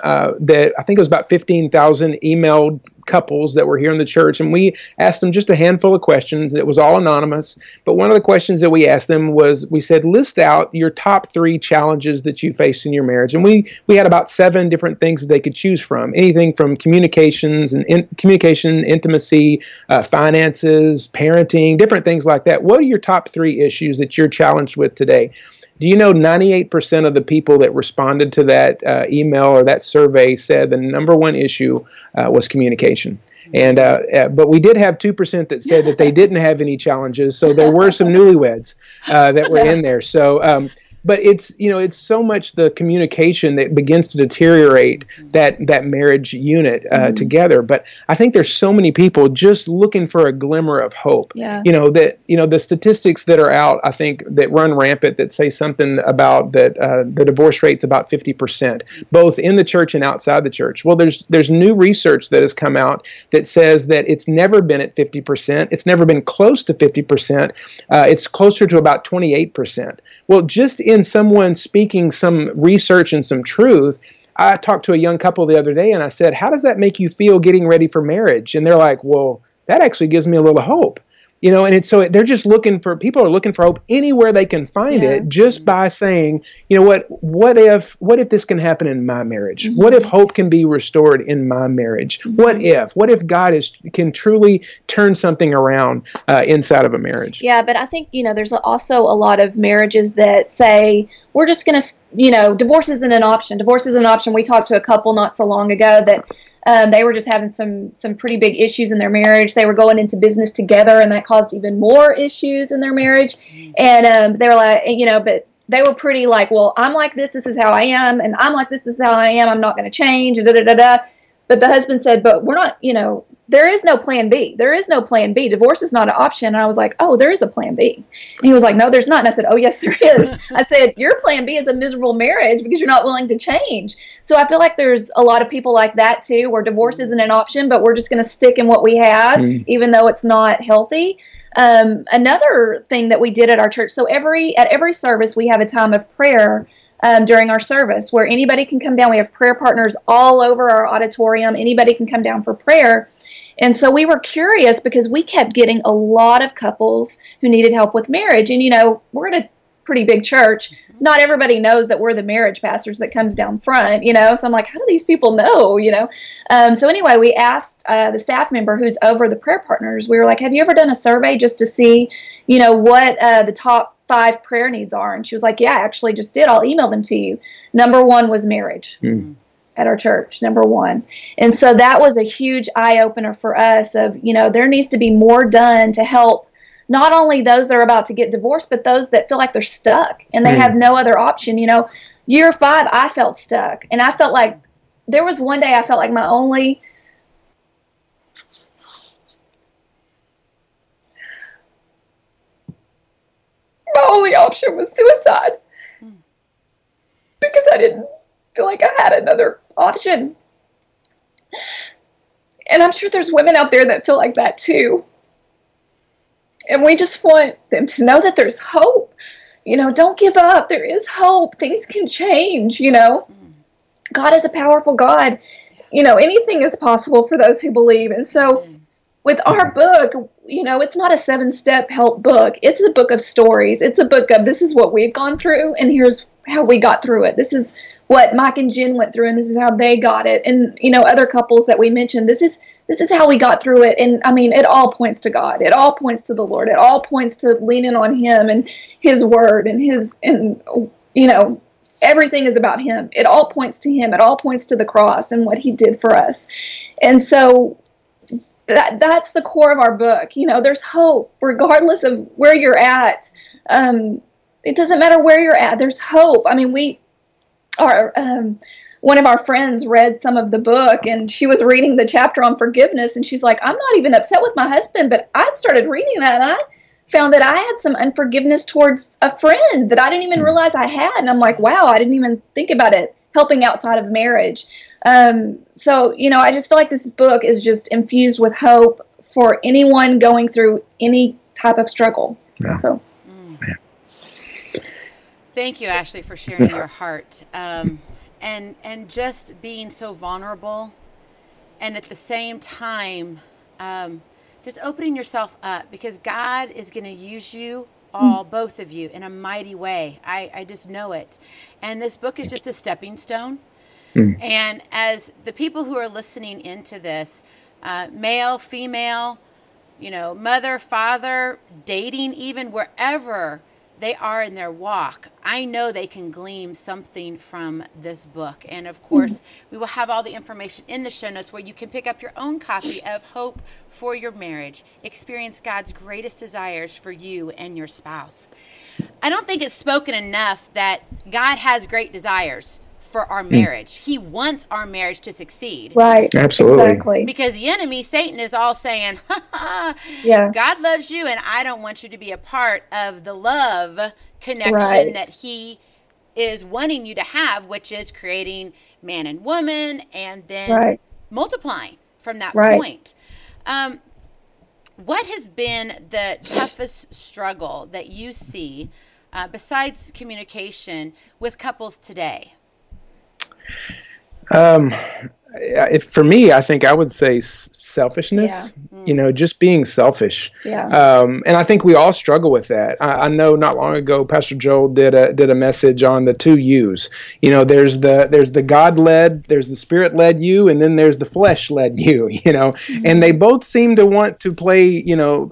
that I think it was about 15,000 emailed couples that were here in the church, and we asked them just a handful of questions. It was all anonymous, but one of the questions that we asked them was, we said, list out your top 3 challenges that you faced in your marriage. And we had about 7 different things that they could choose from, anything from communications and communication, intimacy, finances, parenting, different things like that. What are your top 3 issues that you're challenged with today? Do you know 98% of the people that responded to that email or that survey said the number one issue was communication? And but we did have 2% that said that they didn't have any challenges. So there were some newlyweds that were in there. So but it's so much the communication that begins to deteriorate that marriage unit together. But I think there's so many people just looking for a glimmer of hope. Yeah. The statistics that are out, I think, that run rampant, that say something about that the divorce rate's about 50%, both in the church and outside the church. Well, there's new research that has come out that says that it's never been at 50%. It's never been close to 50%. It's closer to about 28%. Well, just in someone speaking some research and some truth, I talked to a young couple the other day and I said, how does that make you feel getting ready for marriage? And they're like, well, that actually gives me a little hope. And so they're just people are looking for hope anywhere they can find it, just by saying, what if this can happen in my marriage? Mm-hmm. What if hope can be restored in my marriage? Mm-hmm. What if God can truly turn something around inside of a marriage? Yeah, but I think, there's also a lot of marriages that say, we're just going to, divorce isn't an option. Divorce is an option. We talked to a couple not so long ago that they were just having some pretty big issues in their marriage. They were going into business together, and that caused even more issues in their marriage. And they were like, but they were pretty like, well, I'm like this is how I am, and I'm like this is how I am. I'm not going to change. And But the husband said, but we're not, there is no plan B. There is no plan B. Divorce is not an option. And I was like, oh, there is a plan B. And he was like, no, there's not. And I said, oh, yes, there is. I said, your plan B is a miserable marriage because you're not willing to change. So I feel like there's a lot of people like that, too, where divorce isn't an option, but we're just going to stick in what we have, even though it's not healthy. Another thing that we did at our church, so at every service, we have a time of prayer during our service where anybody can come down. We have prayer partners all over our auditorium. Anybody can come down for prayer. And so we were curious because we kept getting a lot of couples who needed help with marriage. And, we're at a pretty big church. Not everybody knows that we're the marriage pastors that comes down front, So I'm like, how do these people know, So anyway, we asked the staff member who's over the prayer partners. We were like, have you ever done a survey just to see, what the top 5 prayer needs are? And she was like, yeah, I actually just did. I'll email them to you. Number 1 was marriage. At our church, number 1. And so that was a huge eye-opener for us of, there needs to be more done to help not only those that are about to get divorced, but those that feel like they're stuck and they have no other option. Year 5, I felt stuck. And I felt like there was one day I felt like my only option was suicide. Because I didn't feel like I had another option. And I'm sure there's women out there that feel like that too. And we just want them to know that there's hope. Don't give up. There is hope. Things can change, God is a powerful God. Anything is possible for those who believe. And so with our book, it's not a 7-step help book. It's a book of stories. It's a book of this is what we've gone through, and here's how we got through it. This is what Mike and Jen went through, and this is how they got it. And, other couples that we mentioned, this is how we got through it. And I mean, it all points to God. It all points to the Lord. It all points to leaning on Him and His word and everything is about Him. It all points to Him. It all points to the cross and what He did for us. And so that's the core of our book. There's hope regardless of where you're at. It doesn't matter where you're at. There's hope. I mean, one of our friends read some of the book, and she was reading the chapter on forgiveness, and she's like, I'm not even upset with my husband, but I started reading that, and I found that I had some unforgiveness towards a friend that I didn't even realize I had. And I'm like, wow, I didn't even think about it helping outside of marriage. So, I just feel like this book is just infused with hope for anyone going through any type of struggle. Yeah. So. Thank you, Ashley, for sharing your heart and just being so vulnerable, and at the same time, just opening yourself up, because God is going to use you all, both of you, in a mighty way. I just know it. And this book is just a stepping stone. And as the people who are listening into this, male, female, mother, father, dating, even wherever they are in their walk, I know they can glean something from this book. And of course, we will have all the information in the show notes where you can pick up your own copy of Hope for Your Marriage. Experience God's greatest desires for you and your spouse. I don't think it's spoken enough that God has great desires for our marriage. He wants our marriage to succeed. Right. Absolutely. Exactly. Because the enemy, Satan, is all saying, God loves you, and I don't want you to be a part of the love connection that he is wanting you to have, which is creating man and woman and then multiplying from that point. What has been the toughest struggle that you see besides communication with couples today? For me, I think I would say selfishness. Just being selfish. And I think we all struggle with that. I know not long ago, Pastor Joel did a message on the 2 U's. There's the God-led, there's the Spirit-led you, and then there's the flesh-led you. And they both seem to want to play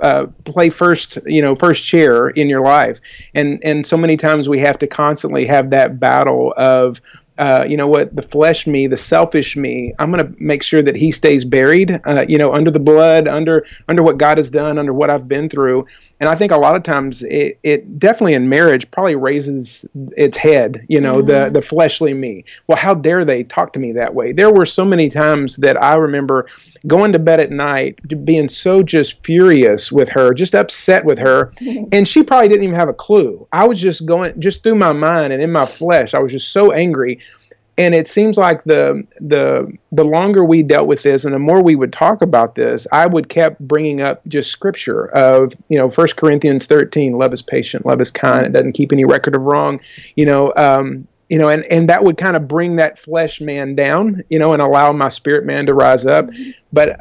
first chair in your life. And so many times we have to constantly have that battle of, the flesh me, the selfish me, I'm going to make sure that he stays buried, under the blood, under what God has done, under what I've been through. And I think a lot of times it definitely in marriage probably raises its head, the fleshly me. Well, how dare they talk to me that way? There were so many times that I remember going to bed at night, being so just furious with her, just upset with her. And she probably didn't even have a clue. I was just going through my mind and in my flesh. I was just so angry. And it seems like the longer we dealt with this and the more we would talk about this, I would kept bringing up just scripture of, 1 Corinthians 13, love is patient, love is kind, it doesn't keep any record of wrong, and that would kind of bring that flesh man down, and allow my spirit man to rise up. But,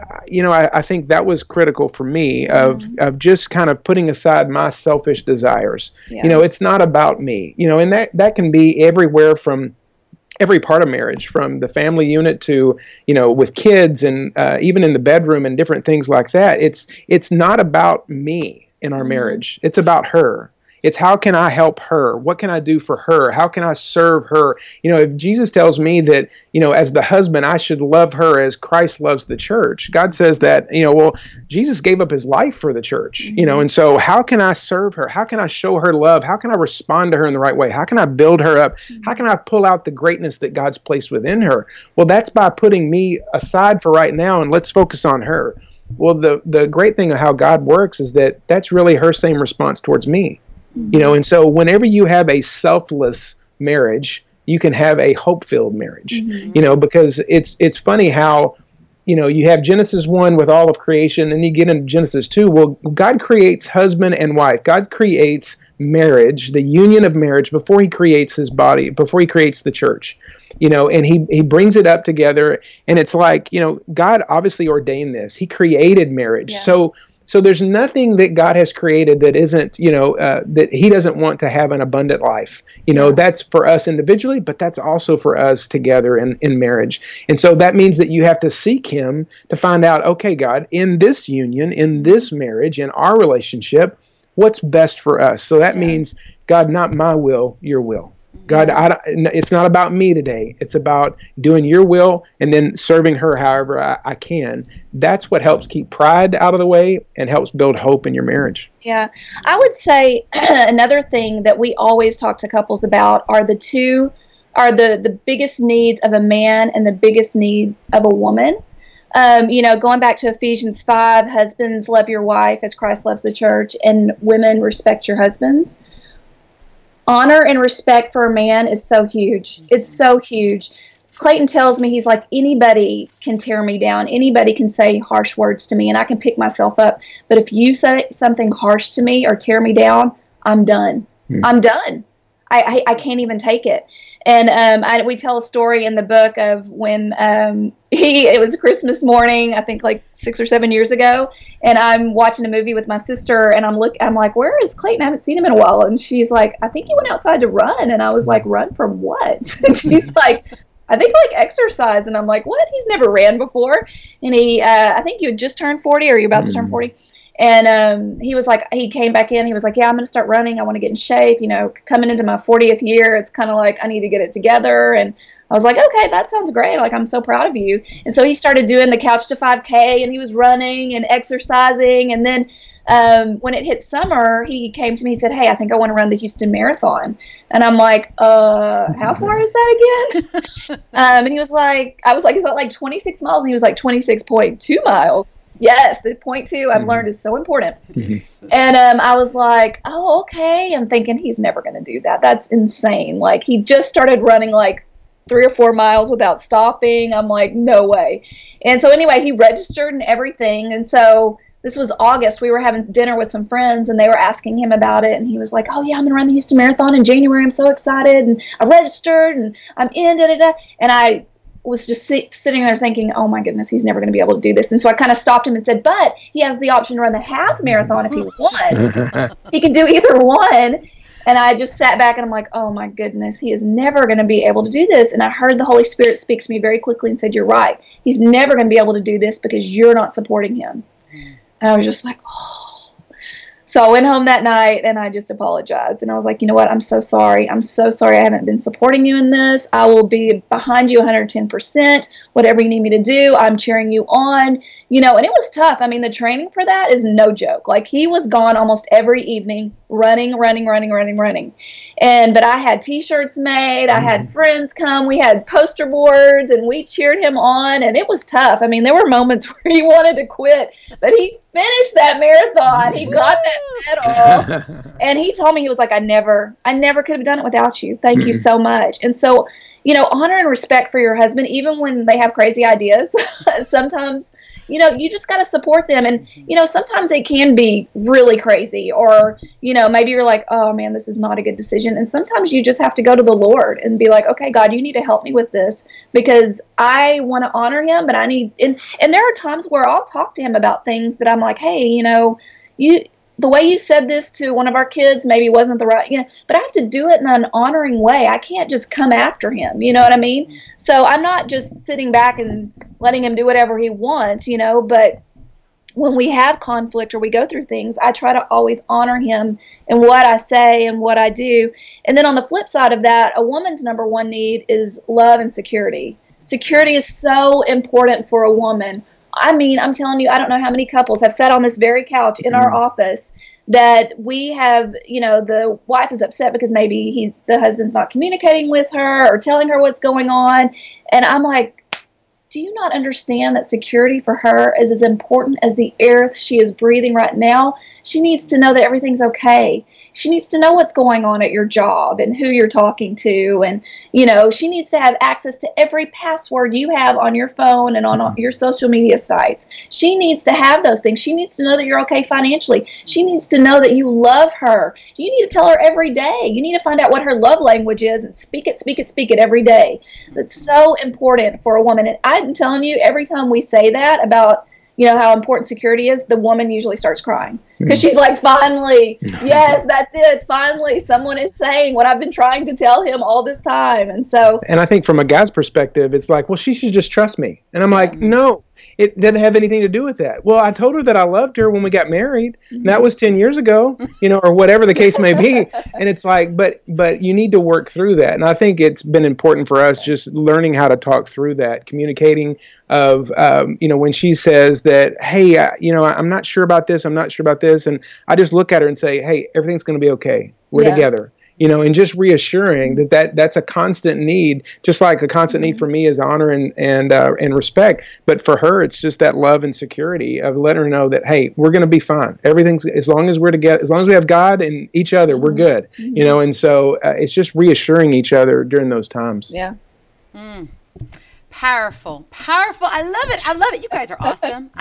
I think that was critical for me of just kind of putting aside my selfish desires. It's not about me, and that can be everywhere from every part of marriage, from the family unit to, with kids and even in the bedroom and different things like that. It's not about me in our marriage. It's about her. It's how can I help her? What can I do for her? How can I serve her? If Jesus tells me that, as the husband, I should love her as Christ loves the church, God says that, Jesus gave up his life for the church, and so how can I serve her? How can I show her love? How can I respond to her in the right way? How can I build her up? How can I pull out the greatness that God's placed within her? Well, that's by putting me aside for right now and let's focus on her. Well, the great thing of how God works is that that's really her same response towards me. And so whenever you have a selfless marriage, you can have a hope-filled marriage, because it's funny how, you have Genesis 1 with all of creation and you get into Genesis 2. Well, God creates husband and wife. God creates marriage, the union of marriage, before he creates his body, before he creates the church, and he brings it up together. And it's like, God obviously ordained this. He created marriage. Yeah. So there's nothing that God has created that isn't, that he doesn't want to have an abundant life. That's for us individually, but that's also for us together in marriage. And so that means that you have to seek him to find out, okay, God, in this union, in this marriage, in our relationship, what's best for us? So that means, God, not my will, your will. God, it's not about me today. It's about doing your will and then serving her however I can. That's what helps keep pride out of the way and helps build hope in your marriage. Yeah. I would say another thing that we always talk to couples about are the biggest needs of a man and the biggest need of a woman. Going back to Ephesians 5, husbands, love your wife as Christ loves the church, and women, respect your husbands. Honor and respect for a man is so huge. It's so huge. Clayton tells me, he's like, anybody can tear me down. Anybody can say harsh words to me and I can pick myself up. But if you say something harsh to me or tear me down, I'm done. I'm done. I can't even take it. And we tell a story in the book of when it was Christmas morning, I think like 6 or 7 years ago, and I'm watching a movie with my sister, and I'm like, where is Clayton? I haven't seen him in a while. And she's like, I think he went outside to run. And I was like, run from what? And she's like, I think like exercise. And I'm like, what? He's never ran before. And I think you had just turned 40 or you're about to turn 40. And he was like, he came back in. He was like, yeah, I'm going to start running. I want to get in shape. Coming into my 40th year, it's kind of like I need to get it together. And I was like, okay, that sounds great. Like, I'm so proud of you. And so he started doing the Couch to 5K, and he was running and exercising. And then when it hit summer, he came to me and said, hey, I think I want to run the Houston Marathon. And I'm like, how far is that again? And he was like, I was like, is that like 26 miles? And he was like, 26.2 miles. Yes, the 0.2 I've learned is so important. And I was like, oh, okay. I'm thinking he's never going to do that. That's insane. Like, he just started running like 3 or 4 miles without stopping. I'm like, no way. And so anyway, he registered and everything. And so this was August. We were having dinner with some friends, and they were asking him about it. And he was like, oh, yeah, I'm going to run the Houston Marathon in January. I'm so excited. And I registered, and I'm in, da-da-da. And I was just sitting there thinking, oh my goodness, he's never going to be able to do this. And so I kind of stopped him and said, but he has the option to run the half marathon if he wants. He can do either one. And I just sat back and I'm like, oh my goodness, he is never going to be able to do this. And I heard the Holy Spirit speak to me very quickly and said, you're right. He's never going to be able to do this because you're not supporting him. And I was just like, oh. So I went home that night and I just apologized. And I was like, you know what? I'm so sorry. I'm so sorry I haven't been supporting you in this. I will be behind you 110%. Whatever you need me to do, I'm cheering you on. You know, and it was tough. I mean, the training for that is no joke. Like, he was gone almost every evening, running. But I had T-shirts made. I had friends come. We had poster boards, and we cheered him on, and it was tough. I mean, there were moments where he wanted to quit, but he finished that marathon. He got that medal, and he told me, he was like, I never could have done it without you. Thank you so much. And so, you know, honor and respect for your husband, even when they have crazy ideas. Sometimes, you know, you just got to support them. And, you know, sometimes they can be really crazy, or, you know, maybe you're like, oh man, this is not a good decision. And sometimes you just have to go to the Lord and be like, okay, God, you need to help me with this, because I want to honor him, but I need, and there are times where I'll talk to him about things that I'm like, hey, you know, the way you said this to one of our kids maybe wasn't the right, you know, but I have to do it in an honoring way. I can't just come after him, you know what I mean? So I'm not just sitting back and letting him do whatever he wants, you know, but when we have conflict or we go through things, I try to always honor him in what I say and what I do. And then on the flip side of that, a woman's number one need is love and security. Security is so important for a woman. I mean, I'm telling you, I don't know how many couples have sat on this very couch in our office that we have, you know, the wife is upset because maybe the husband's not communicating with her or telling her what's going on. And I'm like, do you not understand that security for her is as important as the air she is breathing right now? She needs to know that everything's okay. She needs to know what's going on at your job and who you're talking to. And, you know, she needs to have access to every password you have on your phone and on your social media sites. She needs to have those things. She needs to know that you're okay financially. She needs to know that you love her. You need to tell her every day. You need to find out what her love language is and speak it every day. That's so important for a woman. And I'm telling you, every time we say that about, you know, how important security is, the woman usually starts crying because she's like, finally, yes, that's it. Finally, someone is saying what I've been trying to tell him all this time. And so, and I think from a guy's perspective, it's like, well, she should just trust me. And I'm like, no, it doesn't have anything to do with that. Well, I told her that I loved her when we got married. And that was 10 years ago, you know, or whatever the case may be. And it's like, but you need to work through that. And I think it's been important for us just learning how to talk through that, communicating of, you know, when she says that, hey, you know, I'm not sure about this. And I just look at her and say, hey, everything's going to be okay. We're together. You know, and just reassuring that's a constant need, just like a constant need for me is honor and respect. But for her, it's just that love and security of letting her know that, hey, we're going to be fine. Everything's, as long as we're together, as long as we have God and each other, we're good. You know, and so it's just reassuring each other during those times. Yeah. Powerful. I love it. You guys are awesome.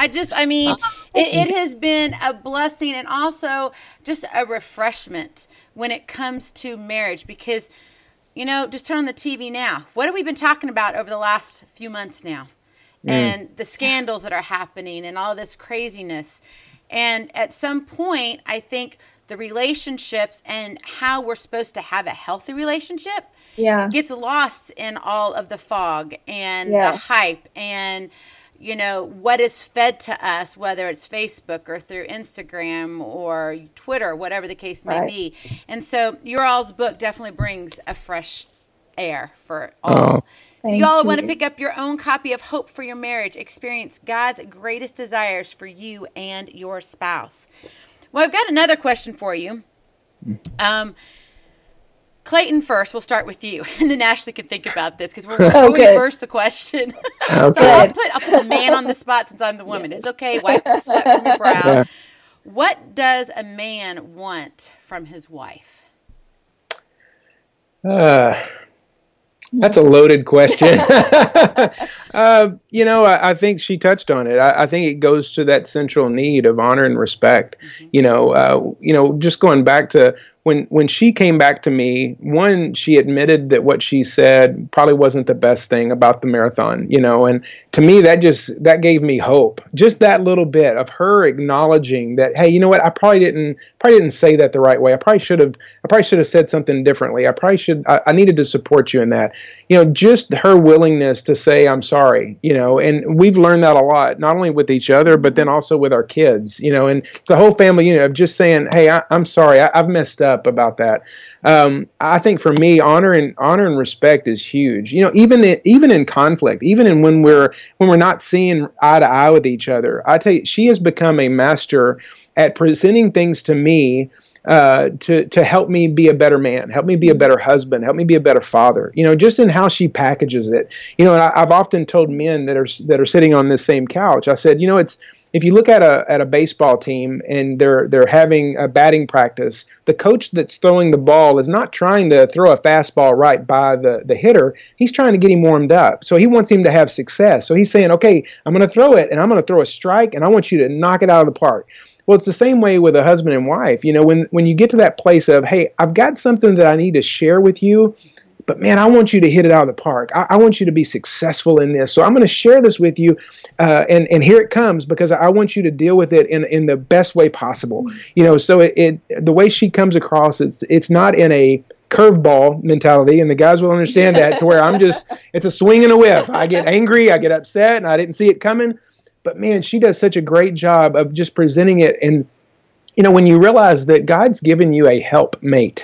It has been a blessing and also just a refreshment when it comes to marriage, because, you know, just turn on the TV now. What have we been talking about over the last few months now? And the scandals that are happening and all this craziness. And at some point, I think the relationships and how we're supposed to have a healthy relationship gets lost in all of the fog and the hype and, you know, what is fed to us, whether it's Facebook or through Instagram or Twitter, whatever the case may be. And so your all's book definitely brings a fresh air for all. So y'all want to pick up your own copy of Hope for Your Marriage. Experience God's greatest desires for you and your spouse. Well, I've got another question for you. Clayton first. We'll start with you, and then Ashley can think about this because we're going to reverse the question. So I'll put the man on the spot since I'm the woman. It's okay. Wipe the sweat from your brow. What does a man want from his wife? That's a loaded question. I think she touched on it. I think it goes to that central need of honor and respect. Just going back to when she came back to me, one, she admitted that what she said probably wasn't the best thing about the marathon, and to me, that gave me hope. Just that little bit of her acknowledging that, hey, you know what, I probably didn't say that the right way. I probably should have said something differently. I needed to support you in that. Just her willingness to say, I'm sorry, and we've learned that a lot, not only with each other, but then also with our kids, and the whole family, of just saying, hey, I'm sorry, I've messed up about that. I think for me, honor and respect is huge. Even in conflict, even in when we're not seeing eye to eye with each other. I tell you, she has become a master at presenting things to me to help me be a better man, help me be a better husband, help me be a better father. Just in how she packages it. And I've often told men that are sitting on this same couch. I said, if you look at a baseball team and they're having a batting practice, the coach that's throwing the ball is not trying to throw a fastball right by the hitter. He's trying to get him warmed up. So he wants him to have success. So he's saying, okay, I'm going to throw it and I'm going to throw a strike and I want you to knock it out of the park. Well, it's the same way with a husband and wife. When you get to that place of, hey, I've got something that I need to share with you, but man, I want you to hit it out of the park. I want you to be successful in this. So I'm going to share this with you, and here it comes, because I want you to deal with it in the best way possible. So the way she comes across, it's not in a curveball mentality, and the guys will understand that, to where it's a swing and a whiff. I get angry, I get upset, and I didn't see it coming. But man, she does such a great job of just presenting it. And when you realize that God's given you a helpmate.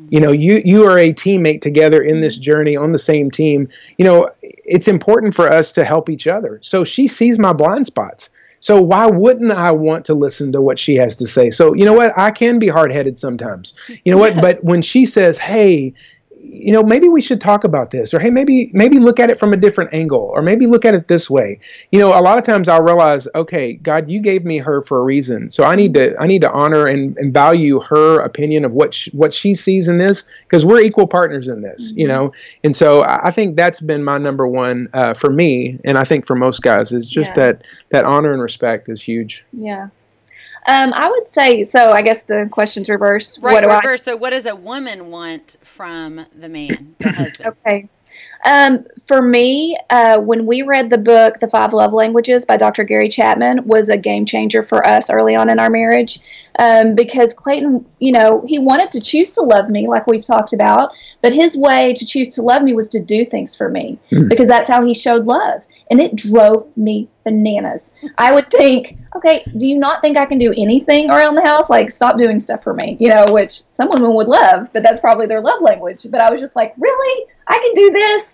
You are a teammate together in this journey on the same team. It's important for us to help each other. So she sees my blind spots. So why wouldn't I want to listen to what she has to say? So you know what? I can be hard-headed sometimes. You know what? But when she says, hey, maybe we should talk about this, or hey, maybe look at it from a different angle, or maybe look at it this way. A lot of times I'll realize, okay, God, you gave me her for a reason, so I need to honor and value her opinion of what she sees in this, because we're equal partners in this, And so I think that's been my number one for me, and I think for most guys, is just that honor and respect is huge. Yeah. I would say, so I guess the question's reversed. Right, So what does a woman want from the man, the husband? Okay. For me, when we read the book, The 5 Love Languages by Dr. Gary Chapman, was a game changer for us early on in our marriage. Because Clayton, he wanted to choose to love me, like we've talked about, but his way to choose to love me was to do things for me, because that's how he showed love. And it drove me bananas. I would think, okay, do you not think I can do anything around the house? Like, stop doing stuff for me, which some women would love, but that's probably their love language. But I was just like, really? I can do this?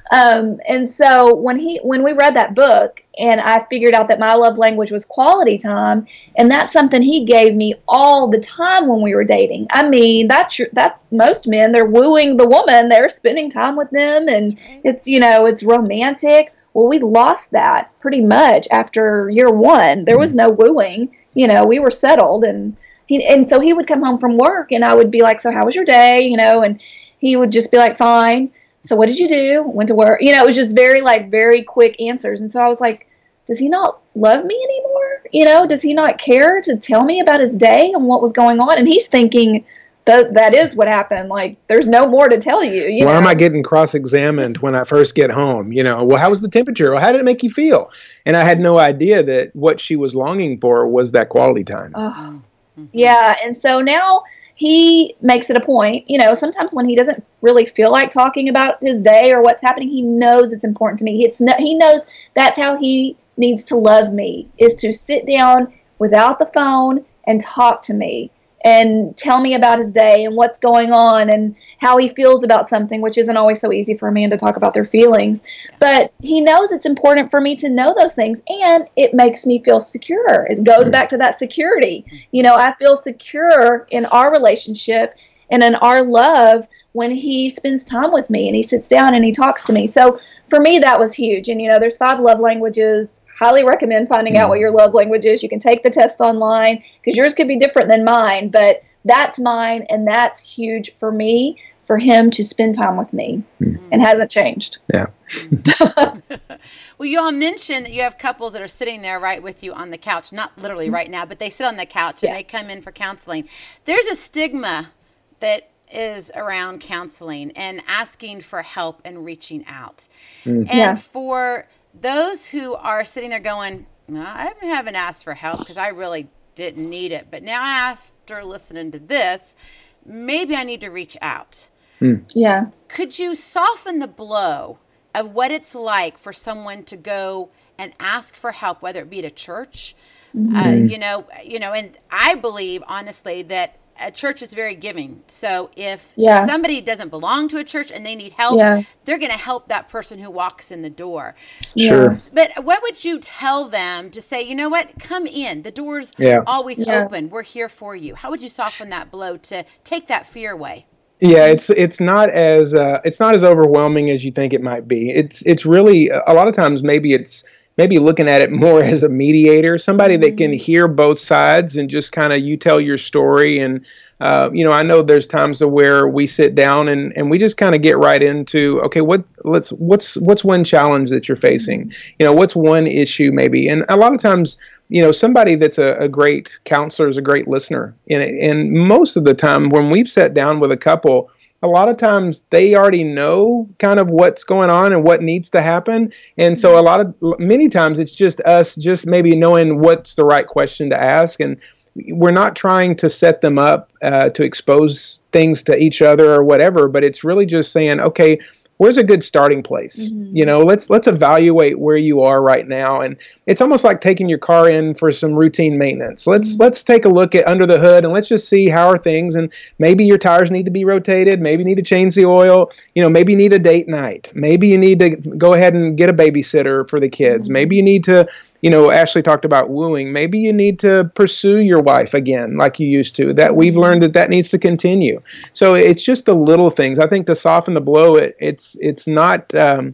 And so when we read that book, and I figured out that my love language was quality time, and that's something he gave me all the time when we were dating. I mean, that's most men. They're wooing the woman. They're spending time with them, and it's it's romantic. Well, we lost that pretty much after year one. There was no wooing. We were settled, and so he would come home from work, and I would be like, so how was your day? And he would just be like, fine. So what did you do? Went to work. It was just very quick answers. And so I was like, does he not love me anymore? Does he not care to tell me about his day and what was going on? And he's thinking that is what happened. Like, there's no more to tell you. Why am I getting cross-examined when I first get home? Well, how was the temperature? Well, how did it make you feel? And I had no idea that what she was longing for was that quality time. Oh, yeah. And so now he makes it a point, sometimes when he doesn't really feel like talking about his day or what's happening, he knows it's important to me. He knows that's how he needs to love me, is to sit down without the phone and talk to me and tell me about his day and what's going on and how he feels about something, which isn't always so easy for a man to talk about their feelings. But he knows it's important for me to know those things, and it makes me feel secure. It goes back to that security. I feel secure in our relationship and in our love when he spends time with me and he sits down and he talks to me. So for me, that was huge. And, there's 5 love languages. Highly recommend finding out what your love language is. You can take the test online, because yours could be different than mine. But that's mine, and that's huge for me, for him to spend time with me, and hasn't changed. Yeah. Well, you all mentioned that you have couples that are sitting there right with you on the couch, not literally right now, but they sit on the couch and they come in for counseling. There's a stigma that is around counseling and asking for help and reaching out. And for those who are sitting there going, I haven't asked for help because I really didn't need it, but now after listening to this, maybe I need to reach out. Yeah. Could you soften the blow of what it's like for someone to go and ask for help, whether it be at a church, you know, and I believe honestly that a church is very giving. So if somebody doesn't belong to a church and they need help, they're going to help that person who walks in the door. Sure. But what would you tell them to say, you know what, come in, the door's always open. We're here for you. How would you soften that blow to take that fear away? Yeah, it's not as overwhelming as you think it might be. It's really a lot of times maybe looking at it more as a mediator, somebody that can hear both sides and just kind of you tell your story. And I know there's times where we sit down and we just kind of get right into, okay, what's one challenge that you're facing? What's one issue maybe? And a lot of times, somebody that's a great counselor is a great listener. And most of the time when we've sat down with a couple, a lot of times they already know kind of what's going on and what needs to happen. And so many times it's just us just maybe knowing what's the right question to ask. And we're not trying to set them up to expose things to each other or whatever, but it's really just saying, okay, where's a good starting place? Let's evaluate where you are right now. And it's almost like taking your car in for some routine maintenance. Let's take a look at under the hood and let's just see how are things. And maybe your tires need to be rotated. Maybe you need to change the oil. Maybe you need a date night. Maybe you need to go ahead and get a babysitter for the kids. Maybe you need to, Ashley talked about wooing. Maybe you need to pursue your wife again like you used to. That we've learned that needs to continue. So it's just the little things. I think to soften the blow, it's not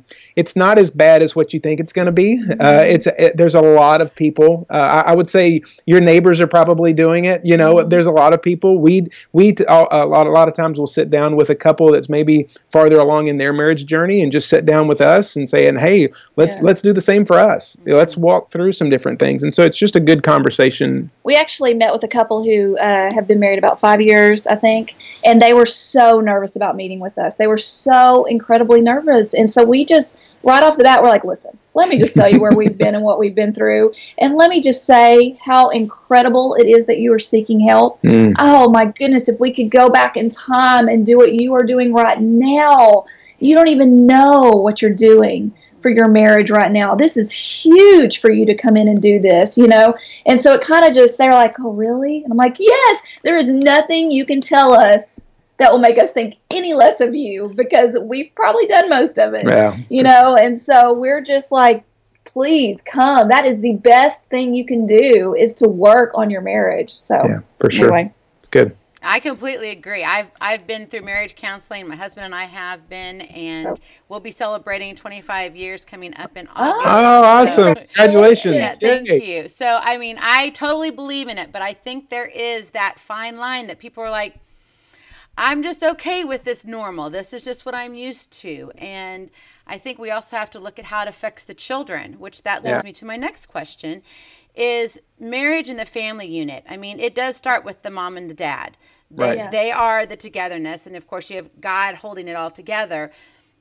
as bad as what you think it's going to be. There's a lot of people. I would say your neighbors are probably doing it. There's a lot of people. We a lot of times we'll sit down with a couple that's maybe farther along in their marriage journey and just sit down with us and saying, hey, let's do the same for us. Let's walk through some different things. And so it's just a good conversation. We actually met with a couple who have been married about 5 years, I think, and they were so nervous about meeting with us. They were so incredibly nervous. And so we just, right off the bat, we're like, listen, let me just tell you where we've been and what we've been through. And let me just say how incredible it is that you are seeking help. Oh my goodness, if we could go back in time and do what you are doing right now, you don't even know what you're doing for your marriage right now. This is huge for you to come in and do this, And so it kind of just, they're like, oh, really? And I'm like, yes, there is nothing you can tell us that will make us think any less of you because we've probably done most of it, And so we're just like, please come. That is the best thing you can do is to work on your marriage. So yeah, for sure. Anyway. It's good. I completely agree. I've been through marriage counseling. My husband and I have been, and we'll be celebrating 25 years coming up in August. Oh, awesome. So, congratulations. Yeah, thank you. So, I totally believe in it, but I think there is that fine line that people are like, I'm just okay with this normal. This is just what I'm used to. And I think we also have to look at how it affects the children, which that leads me to my next question, is marriage in the family unit. It does start with the mom and the dad. They are the togetherness. And, of course, you have God holding it all together.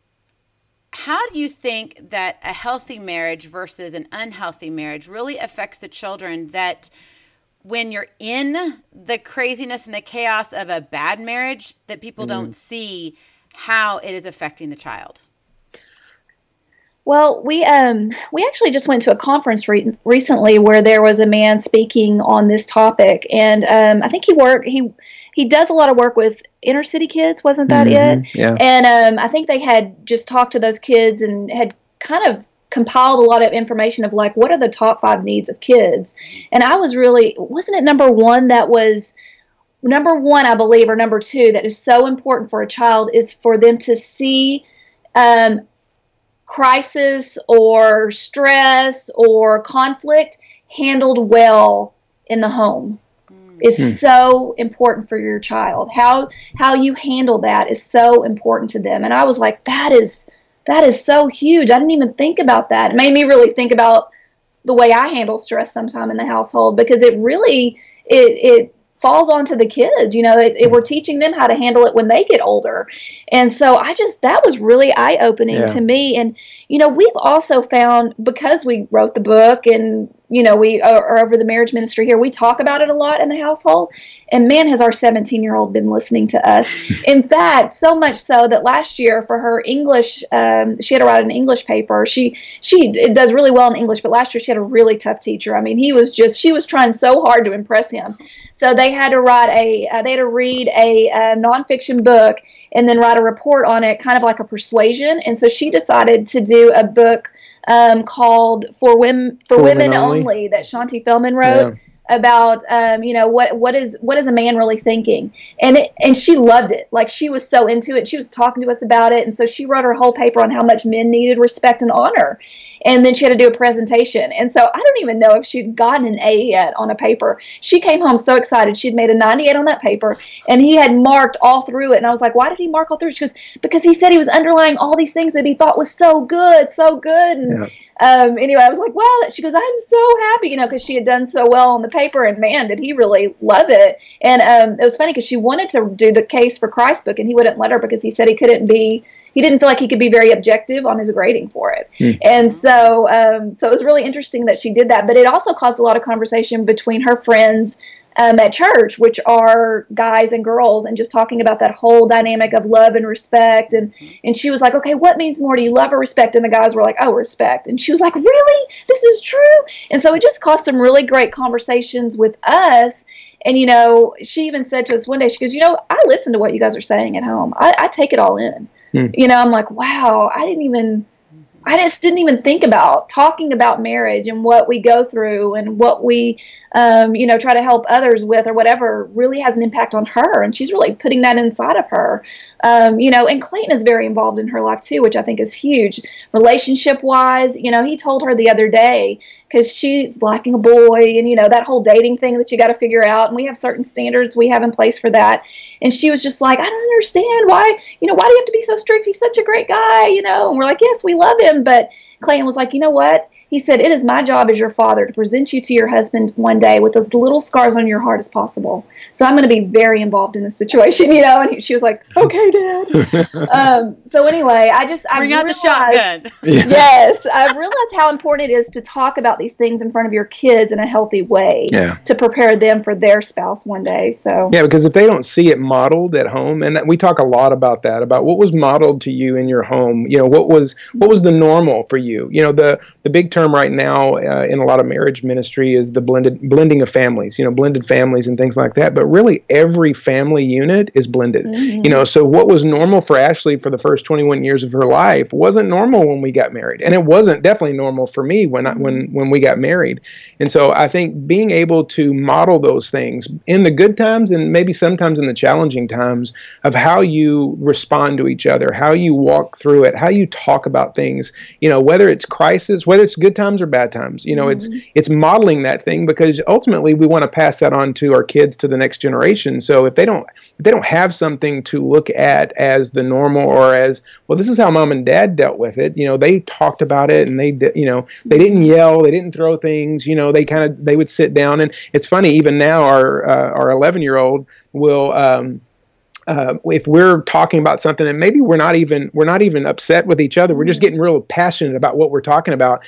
How do you think that a healthy marriage versus an unhealthy marriage really affects the children, that when you're in the craziness and the chaos of a bad marriage, that people don't see how it is affecting the child? Well, we actually just went to a conference recently where there was a man speaking on this topic, and I think he does a lot of work with inner city kids. Wasn't that it? Yeah. And I think they had just talked to those kids and had kind of compiled a lot of information of like, what are the top 5 needs of kids? And I was really, wasn't it number one, I believe, or number 2, that is so important for a child is for them to see crisis or stress or conflict handled well in the home. is so important for your child. How you handle that is so important to them. And I was like, that is so huge. I didn't even think about that. It made me really think about the way I handle stress sometime in the household, because it really, it falls onto the kids. We're teaching them how to handle it when they get older. And so that was really eye-opening to me. And, we've also found, because we wrote the book and, we are over the marriage ministry here, we talk about it a lot in the household. And man, has our 17-year-old been listening to us. In fact, so much so that last year for her English, she had to write an English paper. She does really well in English, but last year she had a really tough teacher. I mean, she was trying so hard to impress him. So they had to read a nonfiction book and then write a report on it, kind of like a persuasion. And so she decided to do a book called For Women Only that Shanti Feldman wrote about what is a man really thinking, and she loved it. Like, she was so into it. She was talking to us about it, and so she wrote her whole paper on how much men needed respect and honor. And then she had to do a presentation. And so I don't even know if she'd gotten an A yet on a paper. She came home so excited. She'd made a 98 on that paper, and he had marked all through it. And I was like, why did he mark all through it? She goes, because he said he was underlying all these things that he thought was so good, so good. And anyway, I was like, wow. She goes, I'm so happy, because she had done so well on the paper. And man, did he really love it. And it was funny because she wanted to do the Case for Christ book, and he wouldn't let her because he said he didn't feel like he could be very objective on his grading for it. And so it was really interesting that she did that. But it also caused a lot of conversation between her friends at church, which are guys and girls, and just talking about that whole dynamic of love and respect. And she was like, okay, what means more to you, love or respect? And the guys were like, oh, respect. And she was like, really? This is true? And so it just caused some really great conversations with us. And, she even said to us one day, she goes, I listen to what you guys are saying at home. I take it all in. I'm like, wow, I just didn't even think about talking about marriage and what we go through and what we, try to help others with or whatever really has an impact on her. And she's really putting that inside of her. And Clayton is very involved in her life too, which I think is huge. Relationship wise, he told her the other day, because she's lacking a boy and, that whole dating thing that you got to figure out. And we have certain standards we have in place for that. And she was just like, I don't understand why do you have to be so strict? He's such a great guy, and we're like, yes, we love him. But Clayton was like, you know what? He said, it is my job as your father to present you to your husband one day with as little scars on your heart as possible. So I'm going to be very involved in this situation, and she was like, okay, Dad. So anyway, I bring out the shotgun. Yes. I realized how important it is to talk about these things in front of your kids in a healthy way to prepare them for their spouse one day. So because if they don't see it modeled at home, and we talk a lot about that, about what was modeled to you in your home, what was the normal for you, the big term right now in a lot of marriage ministry is the blending of families, blended families and things like that. But really, every family unit is blended. So what was normal for Ashley for the first 21 years of her life wasn't normal when we got married, and it wasn't definitely normal for me when we got married. And so I think being able to model those things in the good times and maybe sometimes in the challenging times of how you respond to each other, how you walk through it, how you talk about things, whether it's crisis, whether it's good times or bad times, it's modeling that thing, because ultimately we want to pass that on to our kids, to the next generation. So if they don't have something to look at as the normal, or as, well, this is how mom and dad dealt with it, they talked about it, and they didn't yell, they didn't throw things, they would sit down. And it's funny, even now our 11-year-old will if we're talking about something and maybe we're not even upset with each other, we're just getting real passionate about what we're talking about,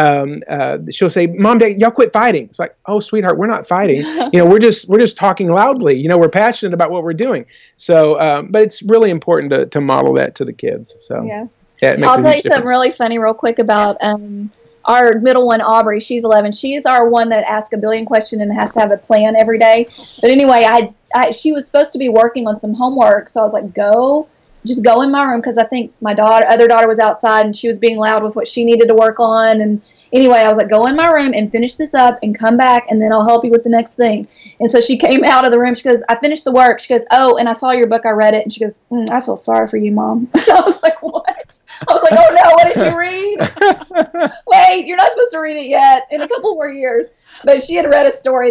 she'll say, Mom, Dad, y'all quit fighting. It's like, oh, sweetheart, we're not fighting. We're just talking loudly. We're passionate about what we're doing. So, but it's really important to model that to the kids. So I'll tell you something really funny real quick about our middle one, Aubrey. She's 11. She's our one that asks a billion questions and has to have a plan every day. But anyway, she was supposed to be working on some homework, so I was like, just go in my room, because I think my other daughter was outside and she was being loud with what she needed to work on. And anyway, I was like, go in my room and finish this up and come back, and then I'll help you with the next thing. And so she came out of the room. She goes, I finished the work. She goes, oh, and I saw your book. I read it. And she goes, I feel sorry for you, Mom. And I was like, what? I was like, oh no, what did you read? Wait, you're not supposed to read it yet, in a couple more years. But she had read a story that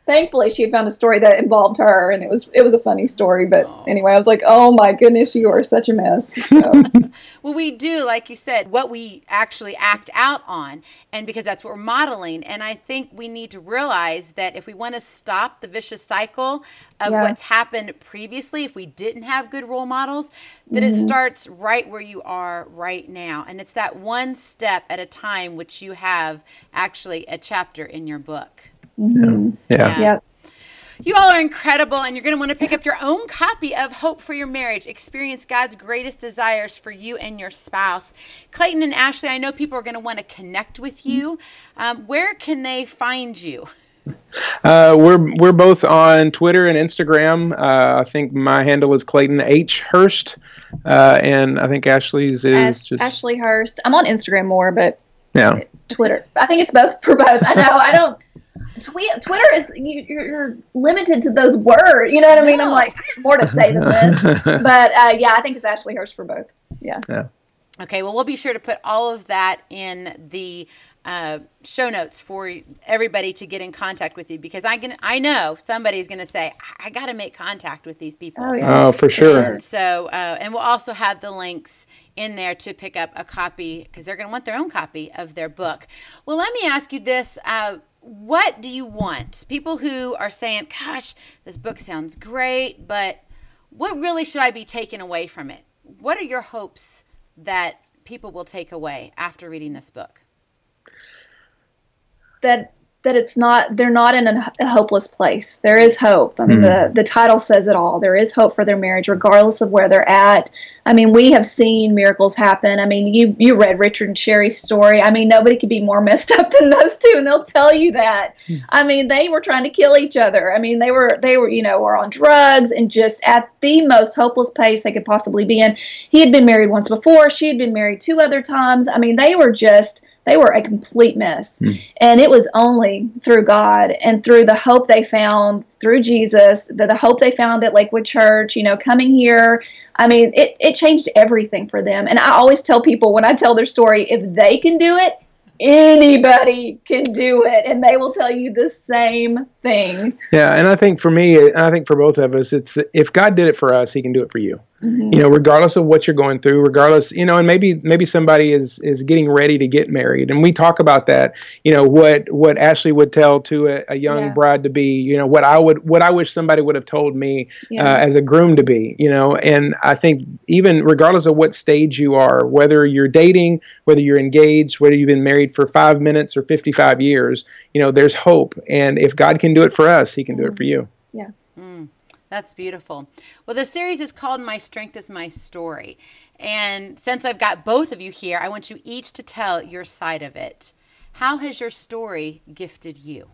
thankfully she had found a story that involved her, and it was a funny story. But anyway, I was like, oh my goodness, you are such a mess. So. Well, we do, like you said, what we actually act out on, and because that's what we're modeling. And I think we need to realize that if we want to stop the vicious cycle of what's happened previously, if we didn't have good role models, that it starts right where you are right now. And it's that one step at a time, which you have actually a chapter in your book. Yep. You all are incredible, and you're going to want to pick up your own copy of Hope for Your Marriage. Experience God's greatest desires for you and your spouse. Clayton and Ashley, I know people are going to want to connect with you. Where can they find you? We're both on Twitter and Instagram. I think my handle is Clayton H. Hurst, and I think Ashley's is just Ashley Hurst. I'm on Instagram more, but yeah, Twitter. I think it's both for both. I know. I don't. Twitter is you're limited to those words. You know what I mean? I'm like, I have more to say than this. But I think it's Ashley Hurst for both. Yeah. Okay. Well, we'll be sure to put all of that in the show notes for everybody to get in contact with you, because I know somebody's going to say, I got to make contact with these people. Oh, for sure. And so, and we'll also have the links in there to pick up a copy, because they're going to want their own copy of their book. Well, let me ask you this. What do you want? People who are saying, gosh, this book sounds great, but what really should I be taking away from it? What are your hopes that people will take away after reading this book? That they're not in a hopeless place. There is hope. I mean, the title says it all. There is hope for their marriage, regardless of where they're at. I mean, we have seen miracles happen. I mean, you read Richard and Sherry's story. I mean, nobody could be more messed up than those two, and they'll tell you that. I mean, they were trying to kill each other. I mean, they were were on drugs and just at the most hopeless place they could possibly be in. He had been married once before. She had been married 2 other times. I mean, they were a complete mess. And it was only through God and through the hope they found through Jesus, the hope they found at Lakewood Church, coming here. I mean, it changed everything for them. And I always tell people when I tell their story, if they can do it, anybody can do it, and they will tell you the same thing. Yeah, and I think for me, and I think for both of us, it's if God did it for us, He can do it for you. Regardless of what you're going through, regardless, and maybe somebody is getting ready to get married, and we talk about that. What Ashley would tell to a young bride to be, what I wish somebody would have told me as a groom to be, and I think even regardless of what stage you are, whether you're dating, whether you're engaged, whether you've been married for 5 minutes or 55 years, there's hope, and if God can do it for us, He can do it for you. Yeah. That's beautiful. Well, the series is called My Strength is My Story. And since I've got both of you here, I want you each to tell your side of it. How has your story gifted you?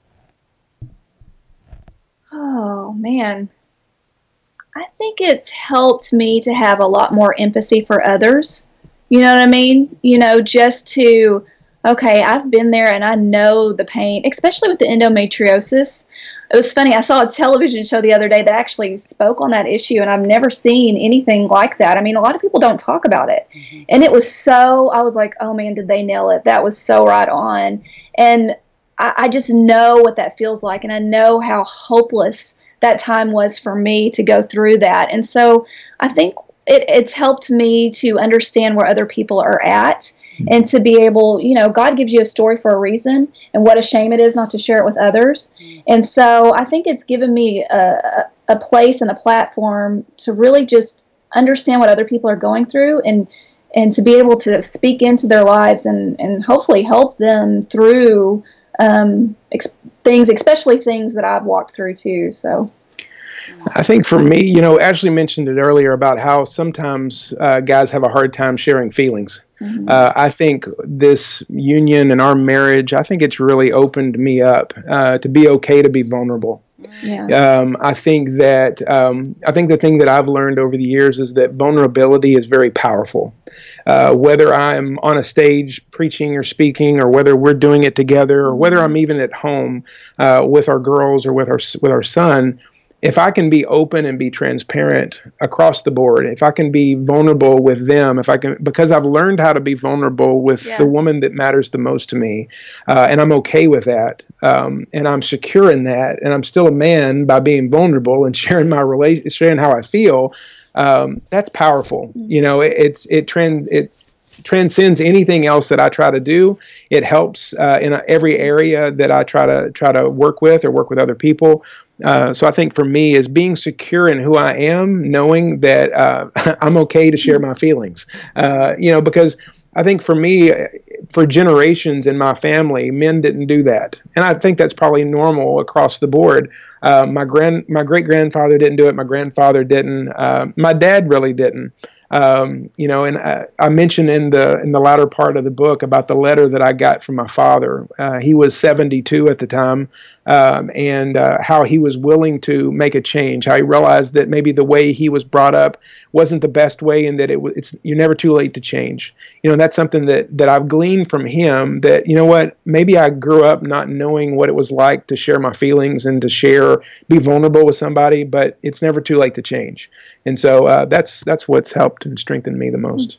Oh, man. I think it's helped me to have a lot more empathy for others. You know what I mean? Just to, okay, I've been there and I know the pain, especially with the endometriosis. It was funny. I saw a television show the other day that actually spoke on that issue, and I've never seen anything like that. I mean, a lot of people don't talk about it. And it was I was like, oh man, did they nail it? That was so right on. And I just know what that feels like, and I know how hopeless that time was for me to go through that. And so I think it's helped me to understand where other people are at. And to be able, God gives you a story for a reason, and what a shame it is not to share it with others. And so I think it's given me a place and a platform to really just understand what other people are going through, and to be able to speak into their lives and hopefully help them through things, especially things that I've walked through too. So I think for me, Ashley mentioned it earlier about how sometimes guys have a hard time sharing feelings. I think this union and our marriage, I think it's really opened me up to be okay to be vulnerable. I think the thing that I've learned over the years is that vulnerability is very powerful. Whether I'm on a stage preaching or speaking, or whether we're doing it together, or whether I'm even at home with our girls or with our son, if I can be open and be transparent across the board, if I can be vulnerable with them, because I've learned how to be vulnerable with the woman that matters the most to me, and I'm okay with that, and I'm secure in that, and I'm still a man by being vulnerable and sharing sharing how I feel. That's powerful. It transcends anything else that I try to do. It helps in every area that I try to work with other people. So I think for me is being secure in who I am, knowing that I'm okay to share my feelings. Because I think for me, for generations in my family, men didn't do that, and I think that's probably normal across the board. My great grandfather didn't do it. My grandfather didn't. My dad really didn't. And I mentioned in the latter part of the book about the letter that I got from my father. He was 72 at the time, and how he was willing to make a change. How he realized that maybe the way he was brought up wasn't the best way, and that you're never too late to change. That's something that I've gleaned from him. That maybe I grew up not knowing what it was like to share my feelings and to be vulnerable with somebody, but it's never too late to change. And so that's what's helped and strengthened me the most.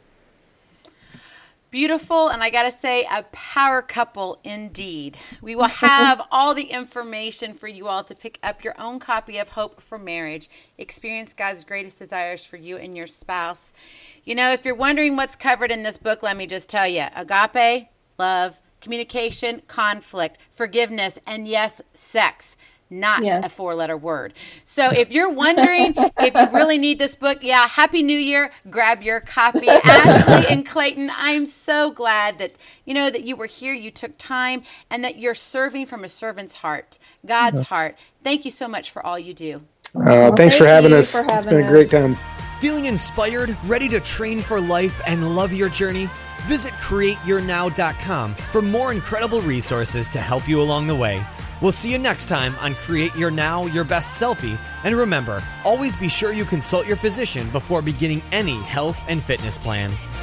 Beautiful, and I got to say, a power couple indeed. We will have all the information for you all to pick up your own copy of Hope for Marriage. Experience God's greatest desires for you and your spouse. If you're wondering what's covered in this book, let me just tell you. Agape, love, communication, conflict, forgiveness, and yes, sex. Not a 4-letter word. So if you're wondering if you really need this book, Happy New Year. Grab your copy. Ashley and Clayton, I'm so glad that that you were here, you took time, and that you're serving from a servant's heart, God's heart. Thank you so much for all you do. Thanks for having us. It's been a great time. Feeling inspired, ready to train for life and love your journey? Visit CreateYourNow.com for more incredible resources to help you along the way. We'll see you next time on Create Your Now, Your Best Selfie. And remember, always be sure you consult your physician before beginning any health and fitness plan.